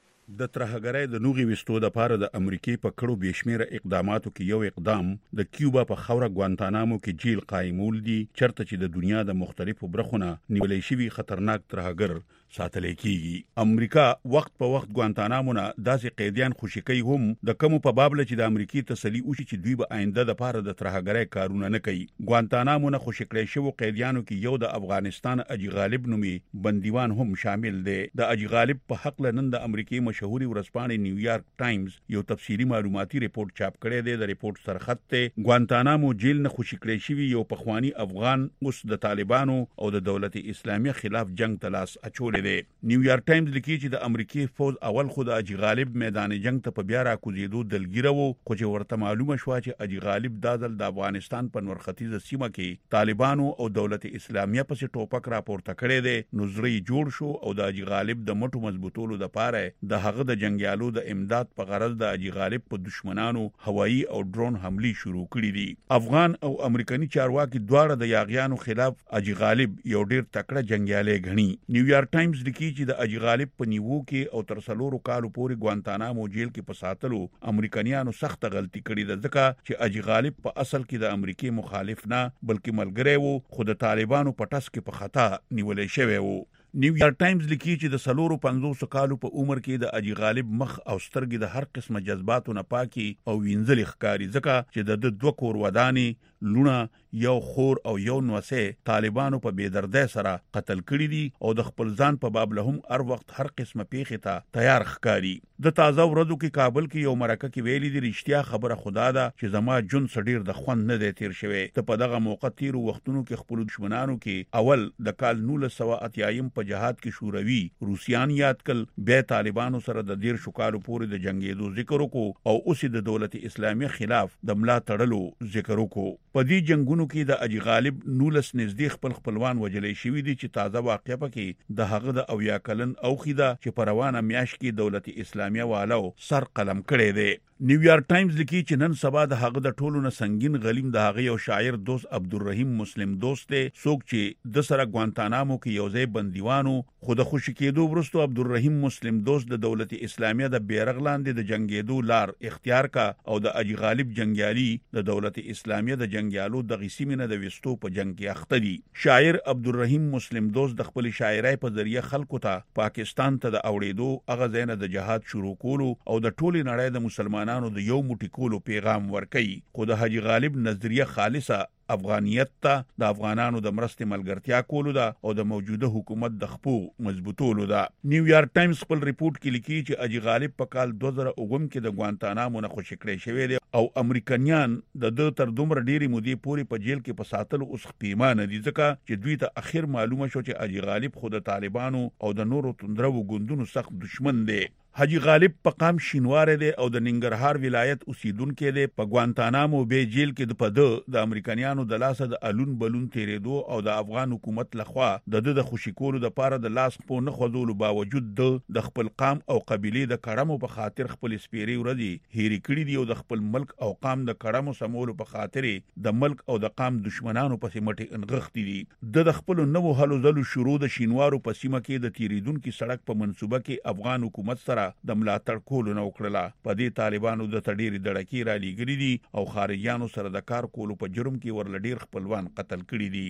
د ترهګرۍ د نوغي وستو د پاره د امریکای په کړو بشمیره اقداماتو کې یو اقدام د کیوبا په خوره ګوانتانامو کې جیل قائمول دي چرته چې د دنیا د مختلفو برخونه نیولې شوی خطرناک ترهګر ساتل کیږي. امریکا وخت په وخت ګوانتانامو نه داسې قیدیان خوشی کوي هم د کوم په باب چې د امریکای تسلی وشي چې دوی به آینده د پاره د ترهګرۍ کارونه نه کوي. ګوانتانامو نه خوشی کړی شو قیدیانو کې یو د افغانستان اجي غالب نومي بندیوان هم شامل دي. د اجي غالب په حق لنن د امریکای مشهوري ورځپاڼې نیویارک ټایمز یو تفصیلی معلوماتي ریپورت چاپ کړی دی. د ریپورت سرخط ته ګوانتانامو جیل نه خوشی کړی شوی یو پخوانی افغان اوس د طالبانو او د دولت اسلامي خلاف جنگ تلاس اچول دی. نیویارک ټایمز لیکي چې د امریکای فوج اول خو د اجي غالب میدان جنگ ته په بیا را کوزیدو دلګیره وو خو چې ورته معلومه شو چې اجي غالب دازل د افغانستان په نورختیزه سیمه کې طالبانو او دولت اسلامیه پسې ټوپک راپورته کړی دی. نظری جوړ شو او د اجي غالب د مټو مضبوطولو د پاره د هغه د جنگیالو د امداد په غرض د اجي غالب په دشمنانو هوایی او ډرون حملي شروع کړي دي. افغان او امریکایي چارواکي دواړه د یاغیانو خلاف اجي غالب یو ډیر تکړه جنگیالی غني. نیویارک ټایمز لیکي چې د اجي غالب په نیوو کې او تر څلورو کالو پورې ګوانتانامو جیل کې په ساتلو امریکایانو سخت غلطي کړې ده ځکه چې اجي غالب په اصل کې د امریکای مخالف نه بلکې ملګری وو خو د طالبانو په ټس کې په خطا نیولې شوی وو. نیویارک ټایمز لیکي چې د سلورو پنځوس کالو په عمر کې د اجي غالب مخ او سترګې د هر قسمه جذباتو نه پاکي او وینځلي ښکاري ځکه چې د دوه کور وداني لونه یو خور او یو نوسه طالبانو په بيدردۍ سره قتل کړي دي او د خپل ځان په باب له هم هر وخت هر قسمه پیښه ته تیار ښکاري. د تازه ورځو کې کابل کې یو مرکه کې ویلي دي رښتیا خبره خدا ده چې زما جون سډیر د خوند نه دی تیر شوی. ته په دغه موقع تیر وختونو کې خپل دشمنانو کې اول د کال نولس سوه اتیایم په جهاد کې شوروي روسیان یاد کړل بیا طالبانو سره د دیر شکالو پورې د جنگیدو ذکر وکړو او اوس د دولت اسلامي خلاف د ملا تړلو ذکر وکړو. په دې جنگونو کې د اجي غالب نولس نږدې خپل خپلوان وجلې شوی دي چې تازه واقعه پکې د هغه د اویا کلن اوخیده چې په روانه میاش کې دولت اسلامیه والو سر قلم کړی دی. نیویارک ټایمز لیکي چې نن سبا د هغه د ټولو نه سنگین غلیم د هغه یو شاعر دوست عبدالرحیم مسلم دوست دی څوک چې د سره ګوانتانامو کې یو ځای بندیوانو خو د خوشی کېدو وروسته عبدالرحیم مسلم دوست د دولت اسلامیه د بیرغ لاندې د جنگیدو لار اختیار کا او د اجي غالب جنگیالي د دولت اسلامیه د جنگیالو د غسیمینه د وستو په جنگ کې اخته دي. شاعر عبدالرحیم مسلم دوست د خپل شاعرۍ په ذریعہ خلکو ته پاکستان ته د اوړېدو هغه ځای د جهاد شروع کولو او د ټولي نړۍ د مسلمانانو د یو موټی کولو پیغام ورکړي. خو د حاجی غالب نظریه خالصه افغانیت ته د افغانانو د مرستې ملګرتیا کولو ده او د موجوده حکومت د خپو مضبوطولو ده. نیویارک ټایمز خپل ریپورت کې لیکي چې اجي غالب په کال دوه زره اووم کې د ګوانتانامو نه خوشی کړی شوی دی او امریکایان د د تر دومره ډیری مودې پورې په جیل کې په ساتلو اوس پیمانه دي ځکه چې دوی ته اخر معلومه شو چې اجي غالب خود طالبانو او د نورو توندرو ګوندونو سخت دشمن دی. حاجی غالب په قام شینوار دی او د ننګرهار ولایت اوسیدونکو دی. په ګوانتانامو به جیل کې د پد د امریکایانو د لاسه د الون بلون تیرېدو او د افغان حکومت لخوا د د خوشی کولو د پاره د لاس په نه خوذولو باوجود د خپل قام او قبيله د کړمو په خاطر خپل سپيري ورځي هېری کړی دی او د خپل ملک او قام د کړمو سمولو په خاطر د ملک او د قام دشمنانو په سیمټي انغښتي دي. د خپل نوو هلو ځلو شروع د شینوارو په سیمه کې د تیریدونکو سړک په منصوبه کې افغان حکومت سره د ملاتړ کولو نو کړلا. په دې طالبانو د تډيري دړکی را لګري دي او خارجيانو سره د کار کولو په جرم کې ورلډیر خپلوان قتل کړي دي.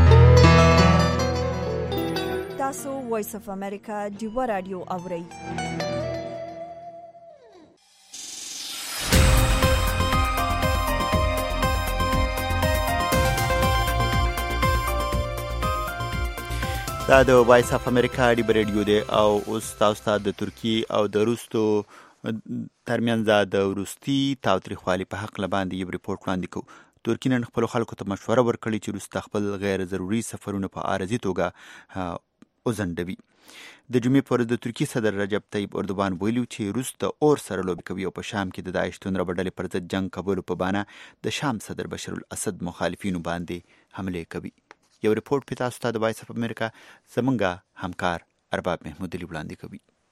تاسو وایس اف امریکا ډیو رادیو اورئ. دا د وایس اف امریکا ډیو رادیو دی او اوس تاسو ته د ترکی او د روسو ترمنځ د وروستي تاوتریخوالي په حق لباندې یو ریپورت وړاندې کوو. ترکی نن خپل خلکو ته مشوره ورکړي چې روس خپل غیر ضروري سفرونه په عارضي توګه وزندوي. د جمعې پر د ترکی صدر رجب طیب اردوغان ویلو چې روس د اور سره لوبي کوي او په شام کې د داعش توندره ډلې پر ضد جنگ کولو په بانه د شام صدر بشار الاسد مخالفینو باندې حمله کوي. یو ریپورت په تاسو ته د وایس اف امریکا زمونږه همکار ارباب محمود علي وړاندې کوي.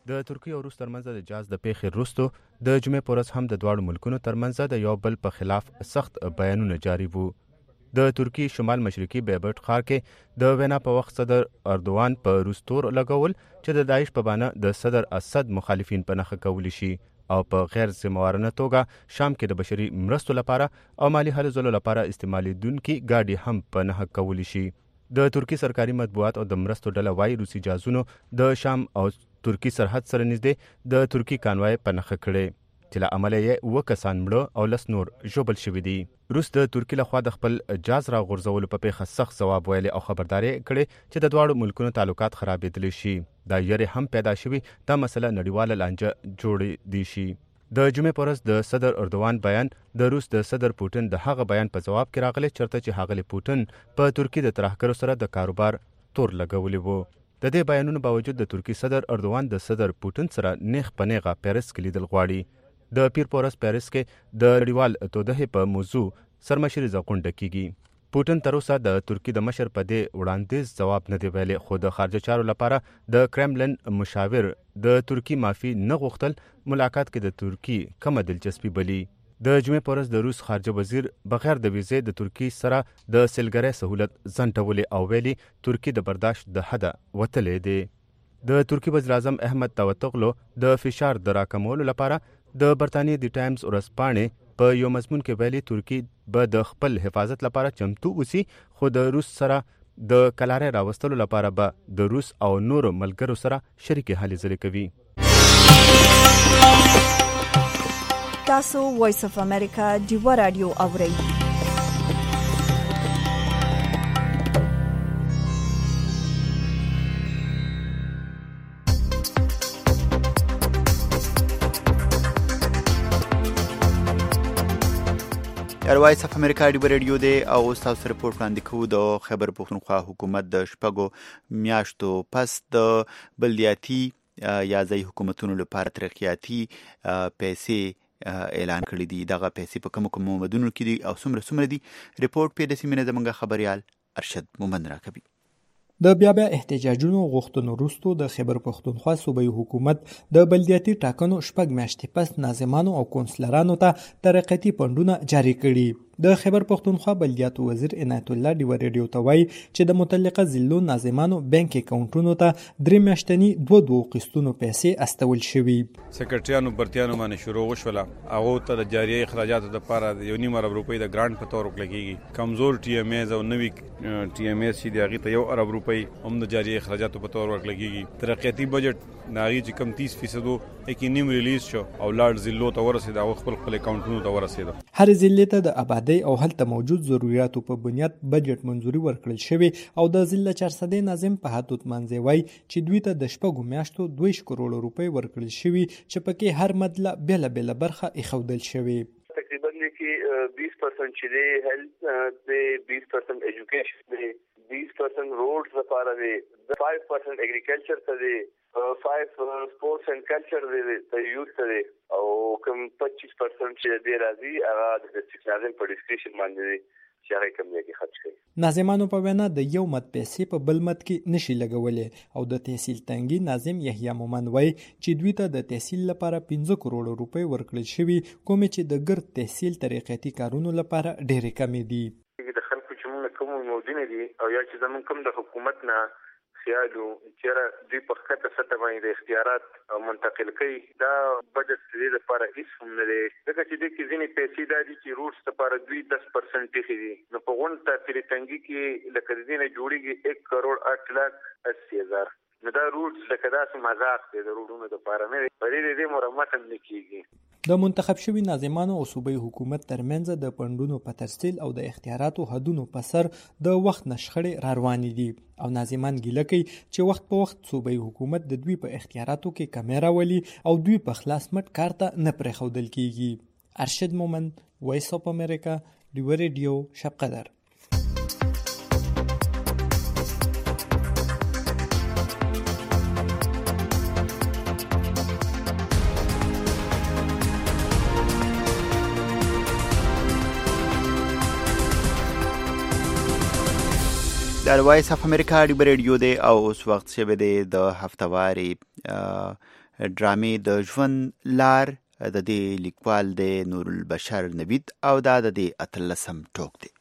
د ترکیه او روس ترمنځ د جاز د پیښې وروسته د جمعې په ورځ هم د دواړو ملکونو ترمنځ د یو بل په خلاف سخت بیانونه جاری وو. د ترکیې شمال مشرقي بیبرټ ښار کې د وینا په وخت صدر اردوان په روس تور لګول چې د داعش په بانه د صدر اسد مخالفین په نښه کولی شي او په غیر ذمہوارانه توګه شام کې د بشري مرستو لپاره او مالی هلو ځلو لپاره استعمالیدونکي ګاډي هم په نښه کولی شي. د ترکی سرکاري مطبوعات او د مرستو ډله وايي روسي جاسوسو د شام او ترکی سرحد سره نږدې د ترکی کانوای په نښه کړي چې له امله یې اووه کسان مړه او لس نور ژوبل شوي دي. روس د ترکی لخوا د خپل جاز را غورځولو په پیښه سخت ځواب ویلی او خبرداری کړي چې د دواړو ملکونو تعلقات خرابېدلی شي. دا یری هم پیدا شوي دا مسله نړیواله لانجه جوړې دی شي. د جمعې په ورځ د صدر اردوان بیان د روس د صدر پوټن د هغه بیان په جواب کې راغلی چرته چې هغه پوټن په ترکی د ترهګرو سره د کاروبار تور لګولی وو. د دې بیانونو باوجود د ترکی صدر اردوان د صدر پوټن سره نیغ په نیغه پیرس کې لیدل غواړي. د پیر په ورځ پیرس کې د نړیوال تودهې په موضوع سرمشري غونډه کیږي. پوټن تر اوسه د ترکی د مشر په دې وړاندیز ځواب نه دی ویلی، خو د خارجه چارو لپاره د کرملن مشاور د ترکی معافي نه غوښتل ملاقات کې د ترکی کمه دلچسپي بلی. د جمعې په ورځ د روس خارجه وزیر بغیر د ویزې د ترکی سره د سیلګرۍ سهولت ځنډولې او ویلي ترکی د برداشت د حده وتلی دی. د ترکی وزیر اعظم احمد داوطوغلو د فشار د راکمولو لپاره د برطانیې د ټایمز ورځپاڼې په یو مضمون کې ویلي ترکی به د خپل حفاظت لپاره چمتو اوسي، خو د روس سره د کلارۍ راوستلو لپاره به د روس او نورو ملګرو سره شریکې هلې ځلې کوي. تاسو وایس اف امریکا ډیوا رادیو اورئ. وایس اف امریکا ډیوا رادیو دی او تاسو رپورټ وړاندې کوو. د خیبر پښتونخوا حکومت د شپږو میاشتو پس د بلدیاتي یا ځایي حکومتونو لپاره ترقیاتي پیسې اعلان کړي دي. دغه پیسې په کومو کومو مدنونو کې دي او څومره څومره دي؟ رپورټ په دې سیمه زموږ خبريال ارشد مومند راکوي. د بیا بیا احتجاجونو غوښتنو وروسته د خیبر پښتونخوا صوبایي حکومت د بلدیاتي ټاکنو شپږ میاشتې پس ناظمانو او کونسلرانو ته ترقیاتي فنډونه جاري کړي. د خیبر پښتونخوا بلدیاتو وزیر عنایت الله ډیوا ریډیو ته وایي چې د متعلقه ضلعو ناظمانو بانک اکاونټونو ته درې میاشتني دوه دوه قسطونو پیسې استول شوي. سکرټریانو برتیانو باندې شروع وشوله، هغه ته د جاري اخراجاتو لپاره یو نیم ارب روپۍ د ګرانټ په تور ورکړل. کمزور ټي ام ایز او نوي ټي ام ایز چې هغه ته یو ارب روپۍ هم د جاري اخراجاتو په تور ورکړل. ترقیاتي بجټ ناغي چې کم تیس فیصد کې نیم ریلیز شو او لاړ ضلعو ته ورسېد او خپل خپل اکاونټونو ته ورسېد. هر ضلع ته د آبادی او هلته موجود ضرورتو په بنیاد بجټ منځوري ورکړل شوی او د ضلع چارسدې ناظم په حدود منځي وای چې دوی ته د شپږو میاشتو دوه کروڑ روپۍ ورکړل شوی چې پکې هر مدله بیل بیل برخه ایښودل شوی. تقریبا کې بیس پرسنٹ چې دی هیلث دی، بیس پرسنٹ ایجوکیشن دی، بیس پرسنٹ روډز لپاره دی، پنځه پرسنٹ اګریکلچر ته دی، پنځه سپورتس اینڈ کلچر دی ته یوز ته دی او کوم پچیس پرسنٹ چې دی راځي هغه د ډسټریکټ ناظم په ډسکریپشن باندې دی چې هغه کوم دی خرج کوي. ناظمانو په وینا د یو مت پیسې په بل مت کې نشي لګولې او د تحصیل تنګي ناظم یحیی مومن وای چې دوی ته د تحصیل لپاره پنځه کروڑ روپۍ ورکړل شوی، کوم چې د ګرد تحصیل ترقیاتي کارونو لپاره ډېرې کمې دي. د خلکو چې موږ کوم موجونه دي او یا چې زمون کوم د حکومت نه خیالو چې دوی په خطه سطح باندې اختیارات منتقل کوي، دا بجټ دې لپاره هیڅ هم نه دی. ځکه چې د کې ځینې پیسې دا دي چې روډز لپاره دوی دس پرسنټ یې دي، نو په غونډه تاثیر تنګي کې لکه دې نه جوړیږي یک کروڑ آٹھ لاکھ اسی هزار. نو دا روډز لکه داسې مذاق دی د روډونو لپاره نه دی، په دې دې مرمت هم نه کیږي. د منتخب شوی ناظمانو او صوبایي حکومت ترمنځ د فنډونو په ترسیل او د اختیاراتو حدونو په سر د وخت نشخړې را روانې دي او ناظمان ګیله کوي چې وخت په وخت صوبایي حکومت د دوی په اختیاراتو کې کمې راولي او دوی په خلاص مټ کار ته نه پرېښودل کیږي. ارشد مومند، وایس اف امریکا، ډیوا ریډیو، شب قدر. د وایس اف امریکا ډیوا ریډیو دی او اوس وخت شوی دی د هفتواري ډرامې د ژوند لار د دې لیکوال د نور البشر نوید او دا د دې اتلسم ټوک دی.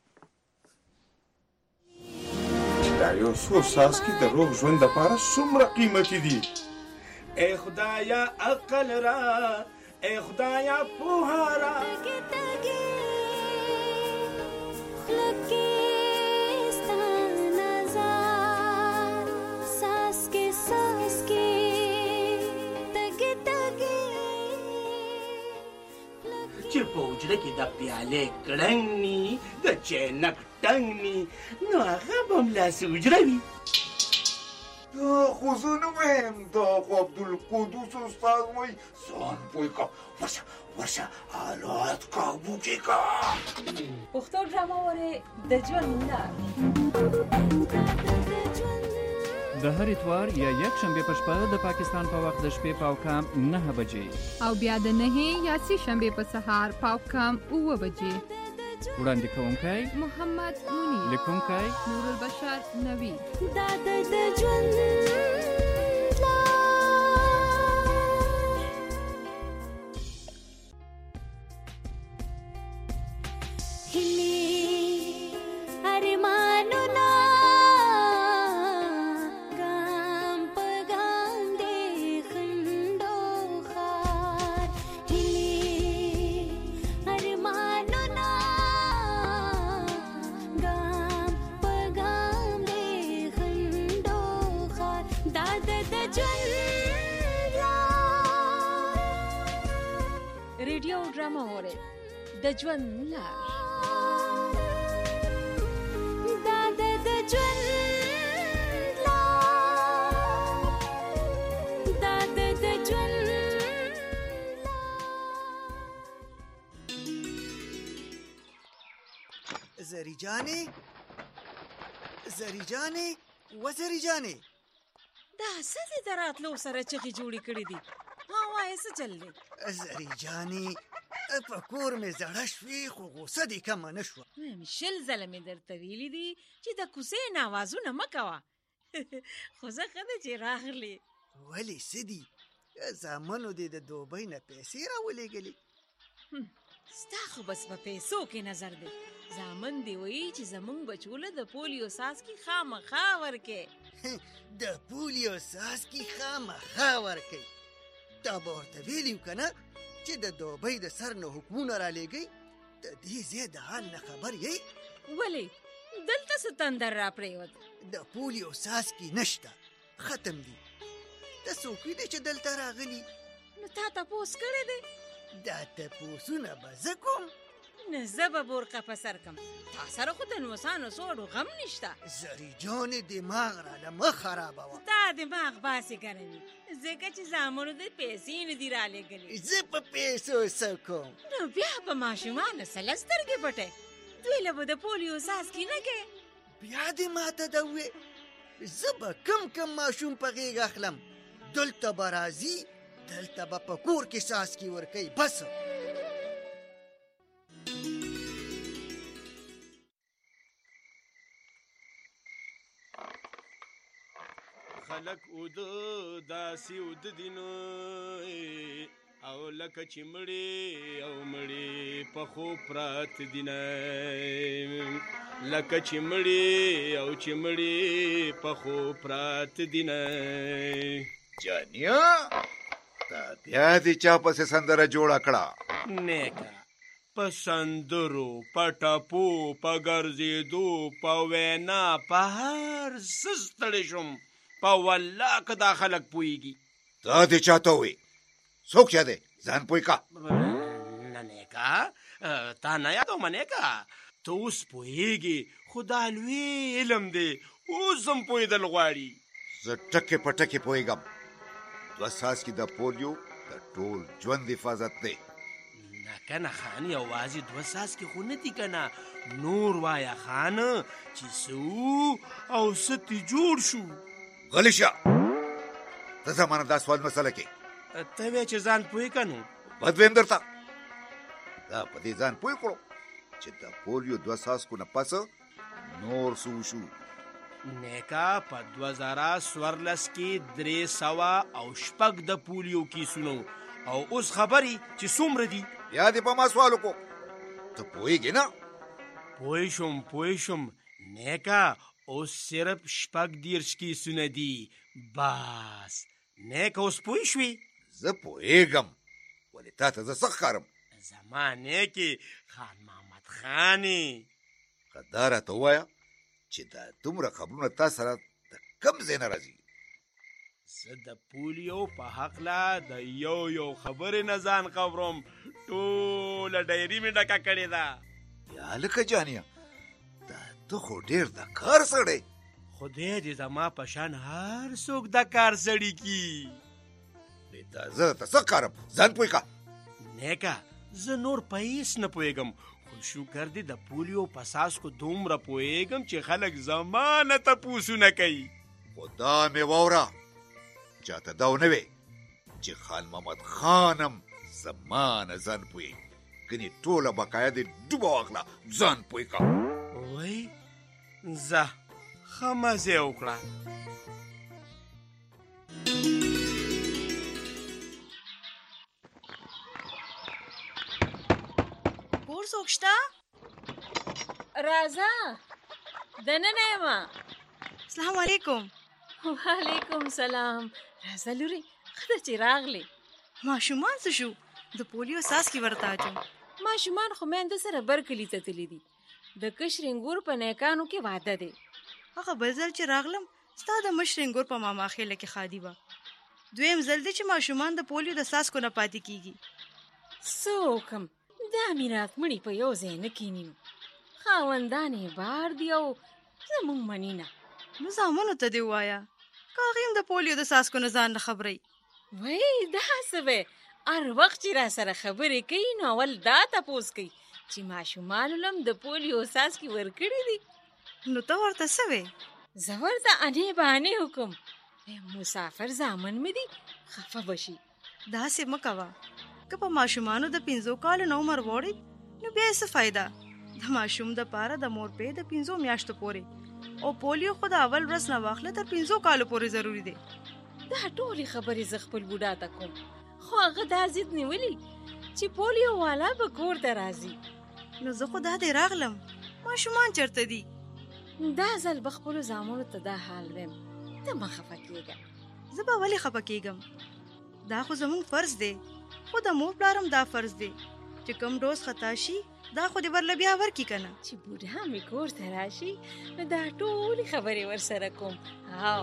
دا یو څو څاڅکي د روغ ژوند لپاره څومره قیمتي دي. ای خدایا عقل را، ای خدایا پوهه را. چې په اوجره کې د پیالې کړنګ ني د چینک ټنګ ني نو هغه به همداسې اوجره وي. دا خو زه نه وایم، دا خو عبدالقدوس استاد وایي. ځان پوه که، ورشه ورشه حالات کابو کې که. پښتو ډرامه وارې د ژوند لار د هر اتوار یا یک شنبه په شپه د پاکستان په وخت د شپې پاو کام نه بجې او بیا د نه یا سی شنبه په سهار پاو کام اوه بجې. وړاندې کوونکی محمد منیر، لیکونکی نور البشر نوید. دا د ژوند ریډیو ډرامه واره د ژوند لار. دا د ژوند لار، دا د ژوند زری جانې زری جانې و زری جانې دا څه دې د راتلو سره چغې جوړې کړې دي؟ ها وایه څه چل دی؟ زری جانې په کور مې زړه شوې خو غوسه دې کمه نه شوه. شل ځله مې درته ویلي دي چې د کوڅې ناوازونه مه کوه. خو زه ښه ده چې راغلې. ولې څه دي؟ زامنو دې د دوبۍ نه پیسې راولېږلې. ستا خو بس په پیسو کې نظر دی. زامن دی وایي چې زمونږ بچوله د پولیو څاڅکي خامخا ورکې. د پولیو څاڅکي خامخا ورکې. تا به ورته ویلي که نه چې د دوبۍ د سر نه حکمونه رالیږئ؟ د دې ځای د حال نه خبر یې؟ ولې دلته څه تندر را پرېوت؟ د پولیو څاڅکي نشته، ختم دي. ته څوک دی چې دلته راغلي؟ نو تا تپوس کړی دی؟ دا تپوسونه به زه کوم؟ نه زه به بورقه په سر کم. تا سره خو د نوسانو سوړو غم نشته. زری جانې دماغ راله مه خرابوه. ستا دماغ باسې ګرمي ځکه چې زامنو د پیسې نه دي رالیږلې. زه په پیسو څه کوم؟ نو بیا به ماشومانو سله سترګې پټې. دوی له به د پولیو څاڅکي نه کوې. بیا دې ماته ده وې. زه به کم کم ماشوم په غېږ اخلم. دلته به راځي، دلته به په کور کې څاڅکي ورکوي. بس خلک اوده داسې اوده دي نو او لکه چې مړې او مړې پخو پراته دي نه، لکه چې مړې او چې مړې پخو پراته دي نه. جانیا تا بیا دې چا پسې سندره جوړه کړه؟ نیکه په سندرو، په ټپو، په ګرځېدو، په وینا، په هر څه ستړی شوم. په والله که دا خلک پوهېږي. تا دې چاته ووې؟ څوک چا دی؟ ځان پوه که. نه نیکه تا نه یادومه نیکه، ته اوس پوهېږې خو دا لوی علم دی، اوس هم پوهېدل غواړي. زه ټکې په ټکې پوهېږم. دوه څاڅکي د پولیو د ټول ژوند حفاظت دی. نه کنه خان، یوازې دوه څاڅکي خو نه دي کنه، نور وایه خان چې څه او څه ترې جوړ شو. غلی شه، ته زمانه دا سوال مسله کې ته وایې چې ځان پوه که نو بد ویم درته. دا په دې ځان پوه کړو چې د پولیو دوه څاڅکو نه پس نور څه وشو. نیکا په دوه زره څوارلس کې درې سوه او شپږ د پولیو کیسونو او اوس خبرې چې څومره دي. یا دې په ما سوال وکړو، ته پوهېږې نه؟ پوه شم پوه شم نیکا، اوس صرف شپږ دېرش کیسونه دي. بس نیکا اوس پوه شوې؟ زه پوهېږم، ولې تا ته زه څه ښکارم؟ زما نیکې خان محمد خانې، ښه دا راته ووایه چې دا دومره خبرونه تا سره د کوم ځای نه راځي؟ زه د پولیو په هکله د یو یو خبرې نه ځان خبروم. ټوله ډایري مې ډکه کړې ده. یا لکه جانیه، دا ته خو ډېر د کار سړی. خدای دې زما په شان هر څوک د کار سړي کي. دا زه ته څه ښکارم؟ ځان پوه که. نیکه زه نور په هېڅ نه پوهېږم، خو شکر دی د پولیو په څاڅکو دومره پوهېږم چې خلک زما نه تپوسونه کوي. خو دا مې واوره، چاته دا ونه وې چې خان محمد خانم زما نه ځان پوهېږي، ګنې ټوله بقایا دې ډوبه واخله. ځان پوه که. وایي ځه ښه مزې وکړه. کور څوک شته؟ راځه دننه یم. السلام علیکم. وعلیکم سلام. راځه لورې، ښه ده چې راغلې. ماشومان څه شو؟ د پولیو څاڅکي ورته اچوم. ماشومان خو میندې سره بر کلي ته تللي دي. د کشر انګور په نیکانو کې واده دی. هغه بل ځل چې راغلم ستا د مشر انګور په ماما خیله کې ښادي وه. دویم ځل دی چې ماشومان د پولیو د څاڅکو نه پاتې کېږي. څه وکړم، دا میراث مړي په یو ځای نه کښېنینو. خاوندان یې بار دي او زموږ مني نه. نو زامنو ته دې ووایه که هغې هم د پولیو د څاڅکو نه ځان نه خبروي. وایي دا څه وی، هر وخت چې را سره خبرې کوي نو اول دا تپوس کوي چې ماشومانو له هم د پولیو څاڅکي ورکړي دي. نو ته ورته څه وې؟ زه ورته انې بانې وکړم، مسافر زامن مې دي خفه به شي. داسې مه کوه، که په ماشومانو د پنځو کالو نه عمر واوړي نو بیا یې څه فایده؟ د ماشوم دپاره د مور پې د پنځو میاشتو پورې او پولیو خو د اول ورځ نه واخله تر پنځو کالو پورې ضروري دی. دا ټولې خبرې زه خپل بوډا ته کوم، خو هغه دا ضد نیولي چې پولیو والا به کور ته راځي. نو زه خو دا دې راغلم، ماشومان چېرته دي؟ دا ځل به خپلو زامنو ته دا حال ویم، ته مه خفه کېږه. زه به ولې خفه کېږم؟ دا خو زموږ فرض دی، خو د مور پلار هم دا فرض دی چې کوم ډوز خطا شي دا خو دې ورله بیا ورکړي که نه. چې بوډا مې کور ته راشي نو دا ټولې خبرې ورسره کوم. هاو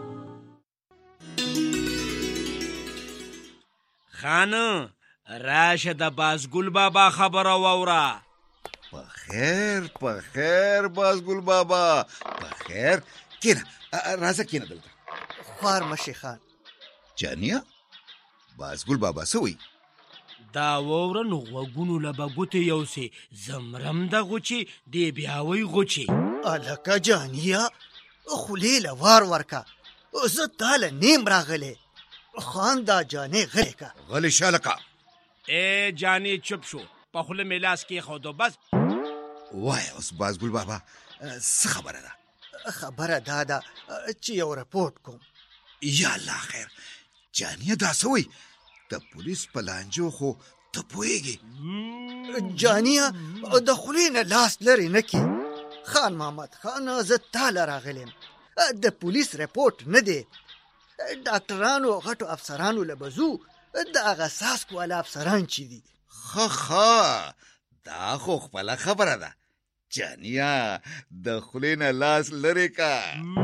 خانه راشه د بازګل بابا خبره واوره. په خیر په خیر بازګل بابا، په خیر. کېنه راځه کېنه دلته. خوار مشي خان. جانیه بازګل بابا څه وایي؟ دا واوره نو غوږونو له به ګوتې یوسې، زمرم د غوچې دې بیاوی غوچې. الکه جانیه خولې له وار ورکه، زه تا له نیم راغلی. خان دا جانې غلی که. غلی شه لکه. ای جانې چپ شو، په خوله مې لاس کېښودو. بس وایه اوس بازګل بابا څه خبره ده؟ خبره دا ده چې یو رپورټ کوم. یا الله خیر. جانیه دا څه وایي؟ د پولیس په لانجو خو ته پوهېږې. جانیه د خولې نه لاس لرې نه کړي. خان محمد خان زه تا له راغلیم، د پولیس رپورټ نه دی. ډاکټرانو او غټو افسرانو له به ځو، د هغه څاڅکو والا افسران چې دي. ښه ښه دا خو خپله خبره ده. جانیه د خولې نه لاس لرې که.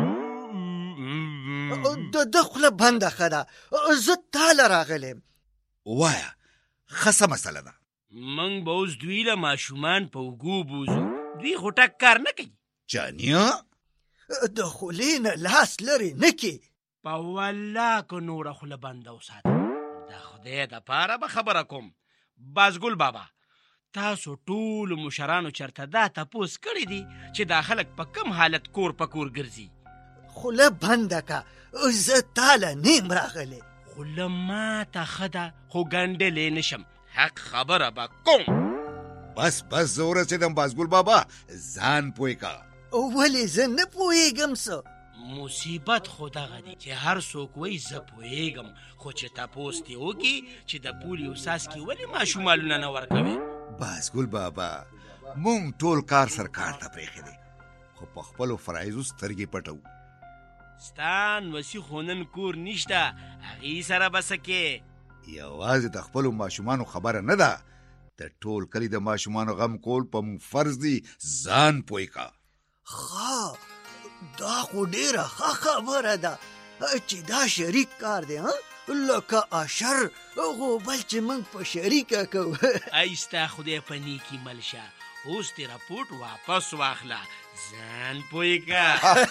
د ده خوله بنده ښه ده، زه تا له راغلیم. وایه ښه څه مسله ده؟ موږ به اوس دوی له ماشومان په اوږو بوځو، دوی خو ټک کار نه کوي. جانیه د خولې نه لاس لرې نه کړي. په والله که نوره خوله بنده وساته، د خدای دپاره به خبره کوم. بازګل بابا تاسو ټولو مشرانو چرته دا تپوس کړی دی چې دا خلک په کم حالت کور په کور ګرځي؟ خوله بنده که، زه تا له نیم راغلی. خوله ماته ښه ده خو ګنډلی نشم، حق خبره به کوم. بس بس زه ورسېدم بازګل بابا، ځان پوه که. ولې زه نه پوهېږم څه مصیبت خو دغه دی چې هر څوک وایي زه پوهېږم خو چې تپوس دې وکړي چې د پولیو څاڅکي ولې ماشومانونه نه ورکوي بس ګل بابا مونږ ټول کار سرکار ته پرېښی دی خو په خپلو فرایضو سترګې پټو ستا نوسي خو نن کور نشته هغې سره به څه کې یوازې د خپلو ماشومانو خبره نه ده د ټول کلي د ماشومانو غم کول په مونږ فرض دی ځان پوی کا ښه دا خو ډېره ښه خبره ده چې دا شریک کار دی لکه اشر غوبل چې موږ په شریکه کوو ای ستا خدای په نیکي مل شه اوس دې راپورټ واپس واخله ځان پوی کا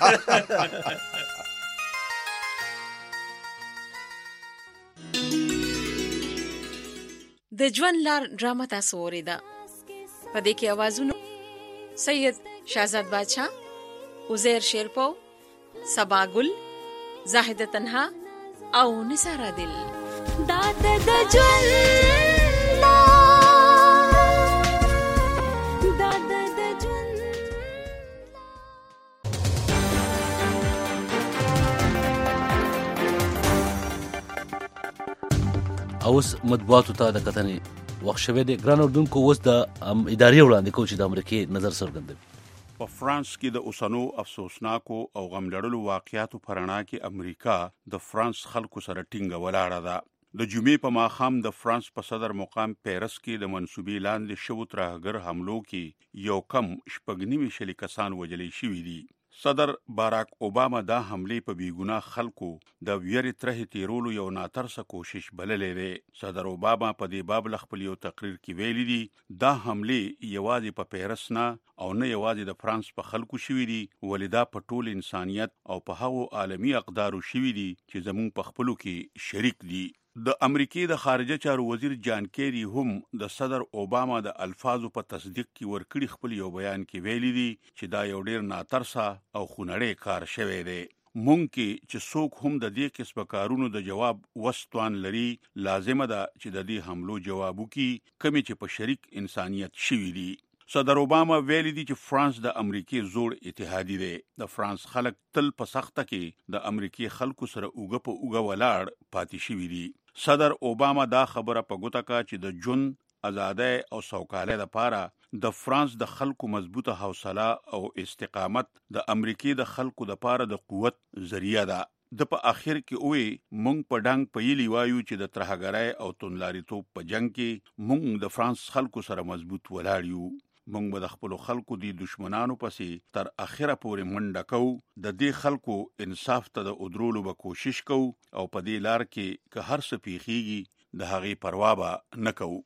د ژوند لار ډرامه تاسو اوریده په دې کې اوازونه سید شهزاد بادشاہ عزیر شیرپو صبا ګل زاهده تنها او نثار دل دا د ژوند دا د ژوند اوس مطبوعاتو ته د کتنې وخت شوی دی ګران اردوونکو اوس د ادارې وړاندې کوو چې د امریکې نظر څرګندوي په فرانس کې د اوسنو افسوسناکو او غم لړلو واقعیاتو په رڼا کې امریکا د فرانس خلکو سره ټینګه ولاړه ده د جمعې په ماښام د فرانس په صدر مقام پیرس کې د منسوبې لاندې شوو ترهګر حملو کې یو کم شپږ نیم شلي کسان وژلې شوي دي صدر باراک اوباما دا حملې په بیګناه خلکو د ویرې ترهې تیرولو یو ناترسه کوشش بللی دی صدر اوباما په دې باب له خپل یو تقریر کې ویلي دي دا حملې یوازې په پیرس نه او نه یوازې د فرانس په خلکو شوي دي ولې دا په ټول انسانیت او په هغو عالمي اقدارو شوي دي چې زموږ په خپلو کې شریک دي د امریکې د خارجه چارو وزیر جان کیری هم د صدر اوباما د الفاظو په تصدیق کې ورکړي خپل یو بیان کې ویلي دي چې دا یو ډیر ناترسه او خونړی کار شوی دی مونږ کې چې څوک هم د دې قسمه کارونو د جواب وستوان لري لازمه ده چې د دې حملو جواب وکړي کمی چې په شریک انسانیت شوي دي صدر اوباما ویلي دي چې فرانس د امریکای زوړ اتحادی دی د فرانس خلک تل په سخته کې د امریکای خلکو سره اوګه په اوګه ولاړ پاتې شوي دي صدر اوباما دا خبره په ګوته کا چې د جون ازادۍ او سوکالۍ لپاره د فرانس د خلکو مضبوطه حوصله او استقامت د امریکای د خلکو لپاره د قوت ذریعہ ده د په اخر کې وې مونږ په ډنګ پیلی وایو چې د ترهګرۍ او تونلاریتوب په جنگ کې مونږ د فرانس خلکو سره مضبوط ولاړ یو مونږ به د خپل خلکو د دشمنانو پسې تر اخره پورې منډه کوو د دې خلکو انصاف ته د ادرولو به کوشش کوو او په دې لار کې که هر څه پیخیږي د هغې پروا به نه کوو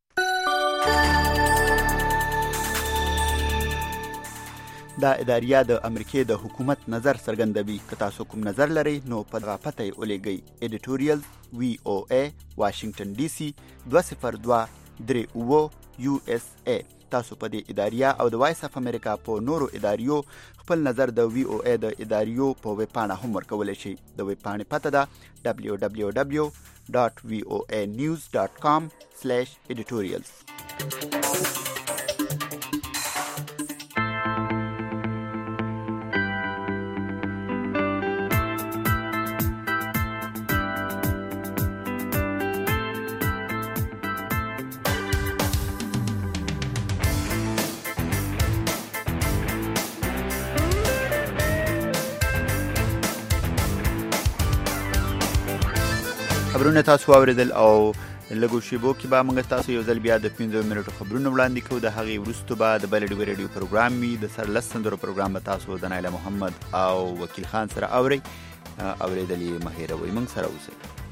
دا اداریه د امریکای د حکومت نظر څرګندوي که تاسو کوم نظر لرئ نو په دغه پته یې ولیږئ ایډیټوریال وی او ای واشنگټن ډي سي دوه صفر دوه درې اووه یو اس ای تاسو په دې اداریه او د وایس اف امریکا په نورو اداریو خپل نظر د وی او ای د اداریو په ویب پاڼه هم ورکولی شئ د ویب پاڼې پته ده دبلیو دبلیو دبلیو ډاټ وی او ای نیوز ډاټ کام سلیش ایډیټوریلز خبرونه تاسو واوریدل او لږو شیبو کې به موږ تاسو یو ځل بیا د پنځو منټو خبرونه وړاندې کوو د هغې وروسته به د بل ډیو ریډیو پروګرام وي د سرلس سندرو پروګرام به تاسو د نایله محمد او وکیل خان سره اورئ اورېدل یې مه هېروئ موږ سره اوسئ